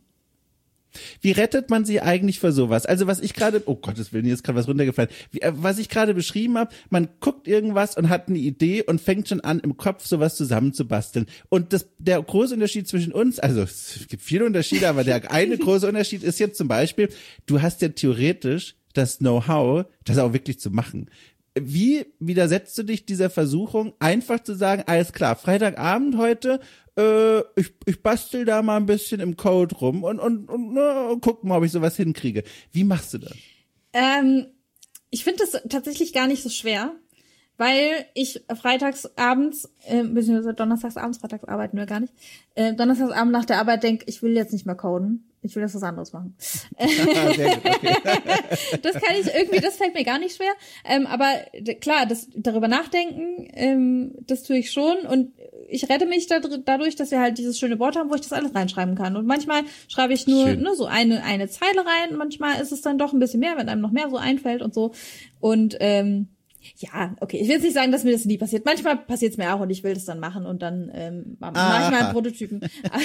Wie rettet man sie eigentlich vor sowas? Also was ich gerade, oh Gottes Willen, hier ist gerade was runtergefallen. Wie, äh, was ich gerade beschrieben habe, man guckt irgendwas und hat eine Idee und fängt schon an, im Kopf sowas zusammenzubasteln. Und das, der große Unterschied zwischen uns, also es gibt viele Unterschiede, aber der eine große Unterschied ist jetzt zum Beispiel, du hast ja theoretisch das Know-how, das auch wirklich zu machen. Wie widersetzt du dich dieser Versuchung, einfach zu sagen, alles klar, Freitagabend heute, äh, ich, ich bastel da mal ein bisschen im Code rum und, und, und ne, guck mal, ob ich sowas hinkriege. Wie machst du das? Ähm, ich finde das tatsächlich gar nicht so schwer, weil ich freitagsabends, äh, beziehungsweise donnerstagsabends, freitags arbeiten wir gar nicht, äh, donnerstagsabend nach der Arbeit denke, ich will jetzt nicht mehr coden. Ich will jetzt was anderes machen. Sehr gut, okay. Das kann ich irgendwie, das fällt mir gar nicht schwer. Ähm, aber d- klar, das darüber nachdenken, ähm, das tue ich schon. Und ich rette mich da, dadurch, dass wir halt dieses schöne Wort haben, wo ich das alles reinschreiben kann. Und manchmal schreibe ich nur, nur so eine eine Zeile rein. Manchmal ist es dann doch ein bisschen mehr, wenn einem noch mehr so einfällt und so. Und ähm, ja, okay. Ich will jetzt nicht sagen, dass mir das nie passiert. Manchmal passiert es mir auch und ich will das dann machen und dann ähm, manchmal einen Prototypen.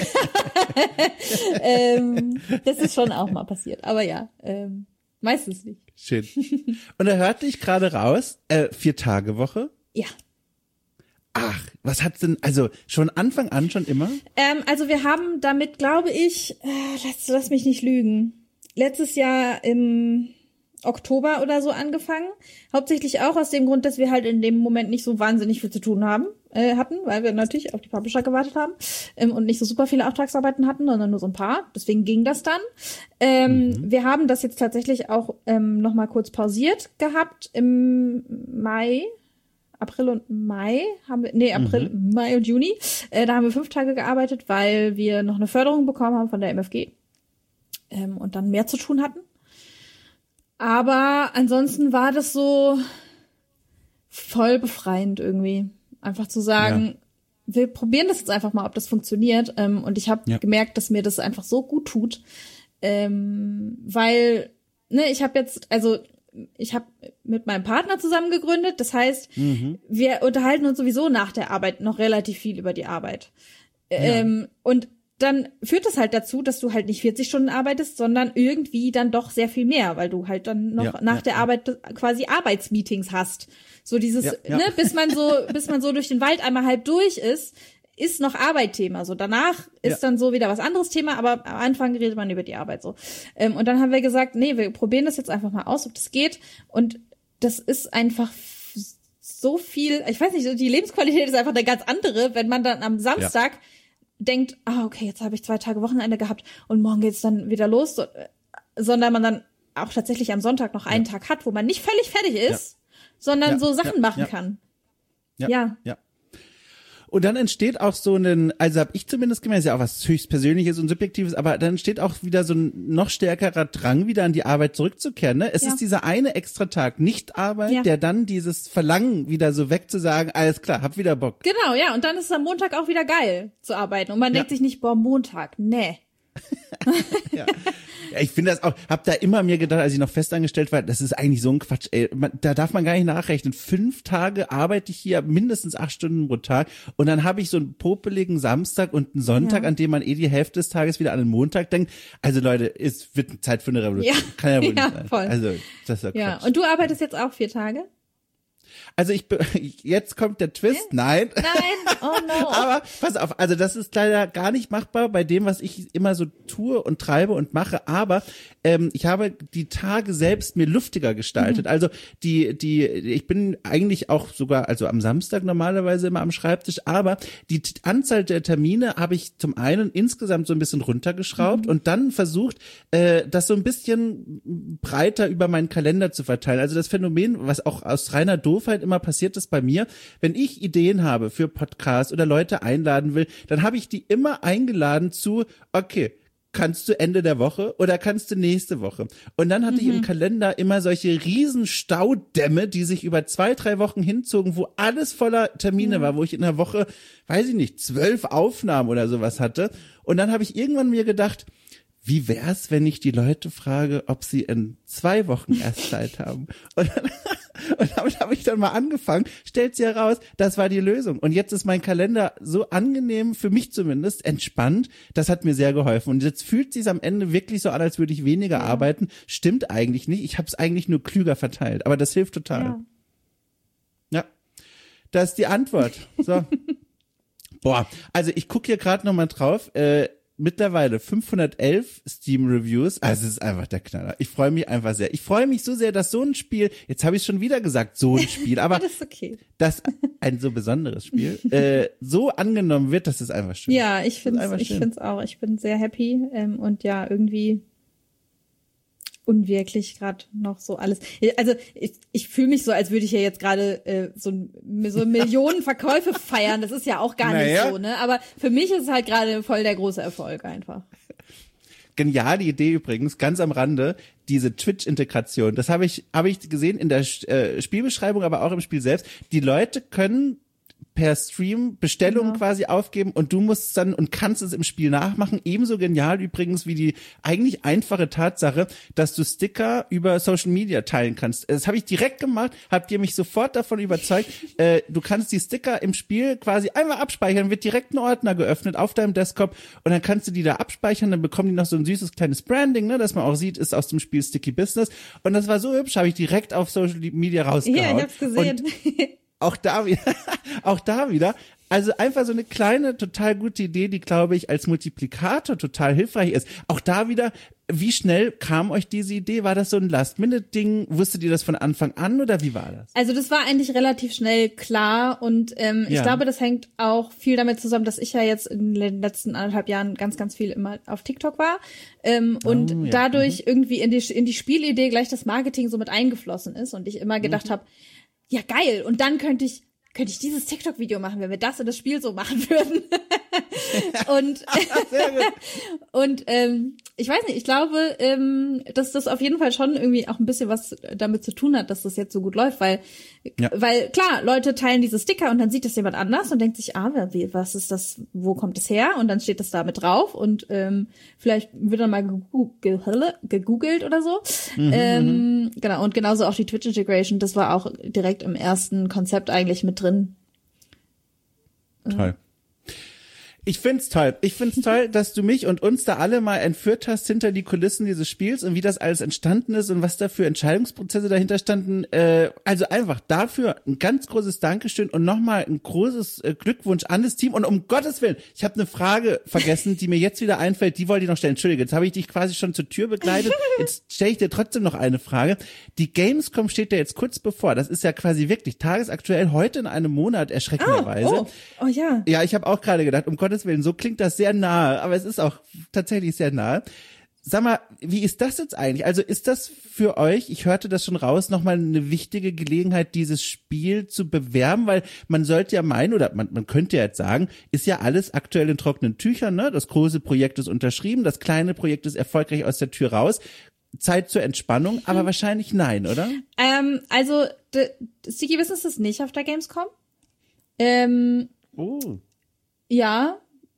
ähm, das ist schon auch mal passiert. Aber ja, ähm, meistens nicht. Schön. Und da hörte ich gerade raus, äh, Vier-Tage-Woche? Ja. Ach, was hat's denn, also schon Anfang an, schon immer? Ähm, also wir haben damit, glaube ich, äh, lass, lass mich nicht lügen, letztes Jahr im Oktober oder so angefangen. Hauptsächlich auch aus dem Grund, dass wir halt in dem Moment nicht so wahnsinnig viel zu tun haben, äh, hatten, weil wir natürlich auf die Publisher gewartet haben ähm, und nicht so super viele Auftragsarbeiten hatten, sondern nur so ein paar. Deswegen ging das dann. Ähm, mhm. Wir haben das jetzt tatsächlich auch ähm, nochmal kurz pausiert gehabt im Mai. April und Mai haben wir, nee, April, mhm. Mai und Juni. Äh, da haben wir fünf Tage gearbeitet, weil wir noch eine Förderung bekommen haben von der M F G ähm, und dann mehr zu tun hatten. Aber ansonsten war das so voll befreiend irgendwie. Einfach zu sagen, ja. wir probieren das jetzt einfach mal, ob das funktioniert. Ähm, und ich habe ja. gemerkt, dass mir das einfach so gut tut. Ähm, weil, ne, ich habe jetzt, also ich habe mit meinem Partner zusammen gegründet. Das heißt, Mhm. wir unterhalten uns sowieso nach der Arbeit noch relativ viel über die Arbeit. Ja. Ähm, und dann führt das halt dazu, dass du halt nicht vierzig Stunden arbeitest, sondern irgendwie dann doch sehr viel mehr, weil du halt dann noch Ja, nach ja, der ja. Arbeit quasi Arbeitsmeetings hast. So dieses, Ja, ja. ne, bis man so, bis man so durch den Wald einmal halb durch ist, ist noch Arbeit Thema. So danach ist Ja. dann so wieder was anderes Thema, aber am Anfang redet man über die Arbeit so. Ähm, und dann haben wir gesagt, nee, wir probieren das jetzt einfach mal aus, ob das geht. Und das ist einfach so viel, ich weiß nicht, die Lebensqualität ist einfach eine ganz andere, wenn man dann am Samstag ja. denkt, ah, okay, jetzt habe ich zwei Tage Wochenende gehabt und morgen geht's dann wieder los, so, sondern man dann auch tatsächlich am Sonntag noch einen ja. Tag hat, wo man nicht völlig fertig ist, ja. sondern ja. so Sachen ja. machen ja. kann. Ja. ja. ja. Und dann entsteht auch so ein, also habe ich zumindest gemerkt, ist ja auch was höchst Persönliches und Subjektives, aber dann entsteht auch wieder so ein noch stärkerer Drang, wieder an die Arbeit zurückzukehren. Ne? Es Ja. ist dieser eine extra Tag Nicht-Arbeit, Ja. der dann dieses Verlangen wieder so wegzusagen, alles klar, hab wieder Bock. Genau, ja, und dann ist es am Montag auch wieder geil zu arbeiten. Und man Ja. denkt sich nicht, boah, Montag, nee. ja. ja, ich finde das auch, hab da immer mir gedacht, als ich noch festangestellt war, das ist eigentlich so ein Quatsch, ey, man, da darf man gar nicht nachrechnen. Fünf Tage arbeite ich hier mindestens acht Stunden pro Tag und dann habe ich so einen popeligen Samstag und einen Sonntag, Ja. an dem man eh die Hälfte des Tages wieder an den Montag denkt. Also Leute, es wird Zeit für eine Revolution. Ja. Kann ja wohl Ja, nicht sein. voll. Also, das ist ja Quatsch. Ja, und du arbeitest jetzt auch vier Tage? Also ich, be- jetzt kommt der Twist, nein. Nein, oh no. Aber pass auf, also das ist leider gar nicht machbar bei dem, was ich immer so tue und treibe und mache. Aber ähm, ich habe die Tage selbst mir luftiger gestaltet. Mhm. Also die, die, ich bin eigentlich auch sogar, also am Samstag normalerweise immer am Schreibtisch, aber die T- Anzahl der Termine habe ich zum einen insgesamt so ein bisschen runtergeschraubt mhm. und dann versucht, äh, das so ein bisschen breiter über meinen Kalender zu verteilen. Also das Phänomen, was auch aus reiner Doofheit immer passiert ist bei mir, wenn ich Ideen habe für Podcasts oder Leute einladen will, dann habe ich die immer eingeladen zu, okay, kannst du Ende der Woche oder kannst du nächste Woche? Und dann hatte mhm. ich im Kalender immer solche riesen Staudämme, die sich über zwei, drei Wochen hinzogen, wo alles voller Termine mhm. war, wo ich in der Woche, weiß ich nicht, zwölf Aufnahmen oder sowas hatte. Und dann habe ich irgendwann mir gedacht, wie wär's, wenn ich die Leute frage, ob sie in zwei Wochen erst Zeit haben? Und, dann, und damit habe ich dann mal angefangen, stellt sich heraus, das war die Lösung. Und jetzt ist mein Kalender so angenehm, für mich zumindest, entspannt. Das hat mir sehr geholfen. Und jetzt fühlt es sich am Ende wirklich so an, als würde ich weniger ja. arbeiten. Stimmt eigentlich nicht. Ich habe es eigentlich nur klüger verteilt. Aber das hilft total. Ja, ja. Das ist die Antwort. So. Boah, also ich gucke hier gerade nochmal drauf. Äh, Mittlerweile fünfhundertelf Steam-Reviews, also es ist einfach der Knaller. Ich freue mich einfach sehr. Ich freue mich so sehr, dass so ein Spiel, jetzt habe ich schon wieder gesagt, so ein Spiel, aber das ist okay. dass ein so besonderes Spiel äh, so angenommen wird, das ist einfach schön. Ja, ich finde es ich find's auch. Ich bin sehr happy ähm, und ja, irgendwie unwirklich gerade noch so alles. Also ich, ich fühle mich so, als würde ich ja jetzt gerade äh, so, so Millionen Verkäufe feiern. Das ist ja auch gar naja. nicht so, ne? Aber für mich ist es halt gerade voll der große Erfolg einfach. Geniale Idee übrigens, ganz am Rande, diese Twitch-Integration. Das habe ich habe ich gesehen in der äh, Spielbeschreibung, aber auch im Spiel selbst. Die Leute können per Stream Bestellungen ja. quasi aufgeben und du musst dann und kannst es im Spiel nachmachen. Ebenso genial übrigens wie die eigentlich einfache Tatsache, dass du Sticker über Social Media teilen kannst. Das habe ich direkt gemacht, habt ihr mich sofort davon überzeugt. äh, du kannst die Sticker im Spiel quasi einmal abspeichern, wird direkt ein Ordner geöffnet auf deinem Desktop und dann kannst du die da abspeichern, dann bekommen die noch so ein süßes kleines Branding, ne, dass man auch sieht, ist aus dem Spiel Sticky Business. Und das war so hübsch, habe ich direkt auf Social Media rausgehauen. Ja, ich hab's gesehen. Und auch da wieder, auch da wieder, also einfach so eine kleine, total gute Idee, die, glaube ich, als Multiplikator total hilfreich ist. Auch da wieder, wie schnell kam euch diese Idee? War das so ein Last-Minute-Ding? Wusstet ihr das von Anfang an oder wie war das? Also das war eigentlich relativ schnell klar und ähm, ich ja. glaube, das hängt auch viel damit zusammen, dass ich ja jetzt in den letzten anderthalb Jahren ganz, ganz viel immer auf TikTok war ähm, und oh, ja. dadurch mhm. irgendwie in die, in die Spielidee gleich das Marketing so mit eingeflossen ist und ich immer gedacht mhm. habe, ja, geil. Und dann könnte ich, könnte ich dieses TikTok-Video machen, wenn wir das in das Spiel so machen würden. und, Sehr gut. und, ähm, ich weiß nicht, ich glaube, ähm, dass das auf jeden Fall schon irgendwie auch ein bisschen was damit zu tun hat, dass das jetzt so gut läuft, weil, ja. weil klar, Leute teilen diese Sticker und dann sieht das jemand anders und denkt sich, ah, wie, was ist das, wo kommt es her? Und dann steht das da mit drauf und ähm, vielleicht wird dann mal gegoogelt oder so. Mhm, ähm, genau, und genauso auch die Twitch-Integration, das war auch direkt im ersten Konzept eigentlich mit drin. Toll. Ich find's toll. Ich find's toll, dass du mich und uns da alle mal entführt hast hinter die Kulissen dieses Spiels und wie das alles entstanden ist und was da für Entscheidungsprozesse dahinter standen. Äh, also einfach dafür ein ganz großes Dankeschön und nochmal ein großes äh, Glückwunsch an das Team. Und um Gottes Willen, ich habe eine Frage vergessen, die mir jetzt wieder einfällt, die wollte ich noch stellen. Entschuldige, jetzt habe ich dich quasi schon zur Tür begleitet. Jetzt stelle ich dir trotzdem noch eine Frage. Die Gamescom steht ja jetzt kurz bevor. Das ist ja quasi wirklich tagesaktuell heute in einem Monat erschreckenderweise. Oh, oh, oh ja. Ja, ich habe auch gerade gedacht, um Gottes Willen, so klingt das sehr nahe, aber es ist auch tatsächlich sehr nahe. Sag mal, wie ist das jetzt eigentlich? Also ist das für euch, ich hörte das schon raus, nochmal eine wichtige Gelegenheit, dieses Spiel zu bewerben? Weil man sollte ja meinen, oder man, man könnte ja jetzt sagen, ist ja alles aktuell in trockenen Tüchern, ne? Das große Projekt ist unterschrieben, das kleine Projekt ist erfolgreich aus der Tür raus. Zeit zur Entspannung, aber hm. wahrscheinlich nein, oder? Ähm, also, Sticky Business ist nicht auf der Gamescom. Ähm, oh. Ja.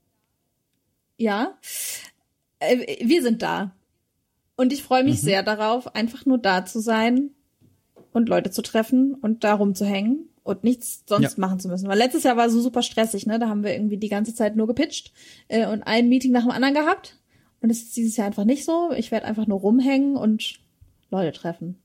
Ja. Äh, wir sind da. Und ich freue mich mhm. sehr darauf, einfach nur da zu sein und Leute zu treffen und da rumzuhängen und nichts sonst ja. machen zu müssen. Weil letztes Jahr war so super stressig, ne? Da haben wir irgendwie die ganze Zeit nur gepitcht äh, und ein Meeting nach dem anderen gehabt. Und das ist dieses Jahr einfach nicht so. Ich werde einfach nur rumhängen und Leute treffen.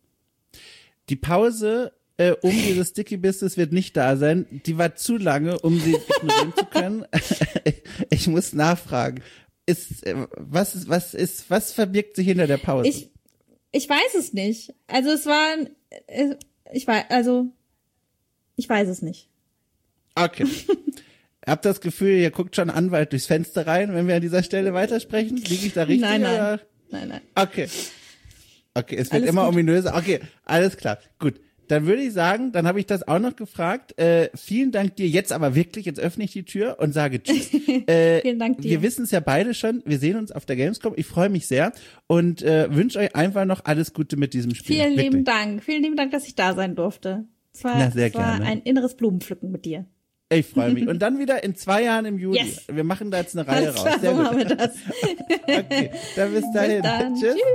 Die Pause Äh, um dieses Sticky Business wird nicht da sein. Die war zu lange, um sie ignorieren zu können. Ich muss nachfragen. Ist, was ist, was ist, was verbirgt sich hinter der Pause? Ich, ich weiß es nicht. Also es war, ich weiß, also, ich weiß es nicht. Okay. Hab das Gefühl, ihr guckt schon Anwalt durchs Fenster rein, wenn wir an dieser Stelle weitersprechen. Liege ich da richtig? Nein, nein. Oder? Nein, nein. Okay. Okay, es wird Alles immer gut. ominöser. Okay, alles klar. Gut. Dann würde ich sagen, dann habe ich das auch noch gefragt. Äh, vielen Dank dir jetzt aber wirklich, jetzt öffne ich die Tür und sage tschüss. Äh, vielen Dank dir. Wir wissen es ja beide schon, wir sehen uns auf der Gamescom. Ich freue mich sehr und äh, wünsche euch einfach noch alles Gute mit diesem Spiel. Vielen wirklich. lieben Dank. Vielen lieben Dank, dass ich da sein durfte. Es war, Na, sehr es war gerne. ein inneres Blumenpflücken mit dir. Ich freue mich. Und dann wieder in zwei Jahren im Juli. Yes. Wir machen da jetzt eine Reihe Alles raus. klar, Sehr so gut. machen wir das. Okay, dann bis dahin. Bis dann. Tschüss. Tschüss.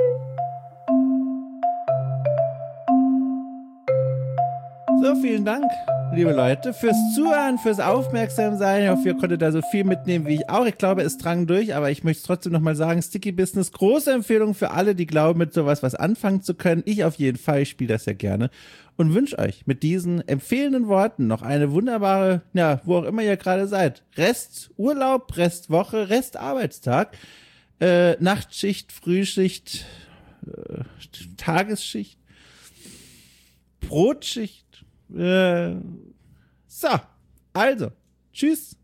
So, vielen Dank, liebe Leute, fürs Zuhören, fürs Aufmerksamsein. Ich hoffe, ihr konntet da so viel mitnehmen wie ich auch. Ich glaube, es drang durch, aber ich möchte es trotzdem nochmal sagen, Sticky Business, große Empfehlung für alle, die glauben, mit sowas was anfangen zu können. Ich auf jeden Fall, ich spiele das ja gerne und wünsche euch mit diesen empfehlenden Worten noch eine wunderbare, ja, wo auch immer ihr gerade seid. Rest Urlaub, Rest Woche, Rest Arbeitstag, äh, Nachtschicht, Frühschicht, äh, Tagesschicht, Brotschicht. Äh, so, also, tschüss.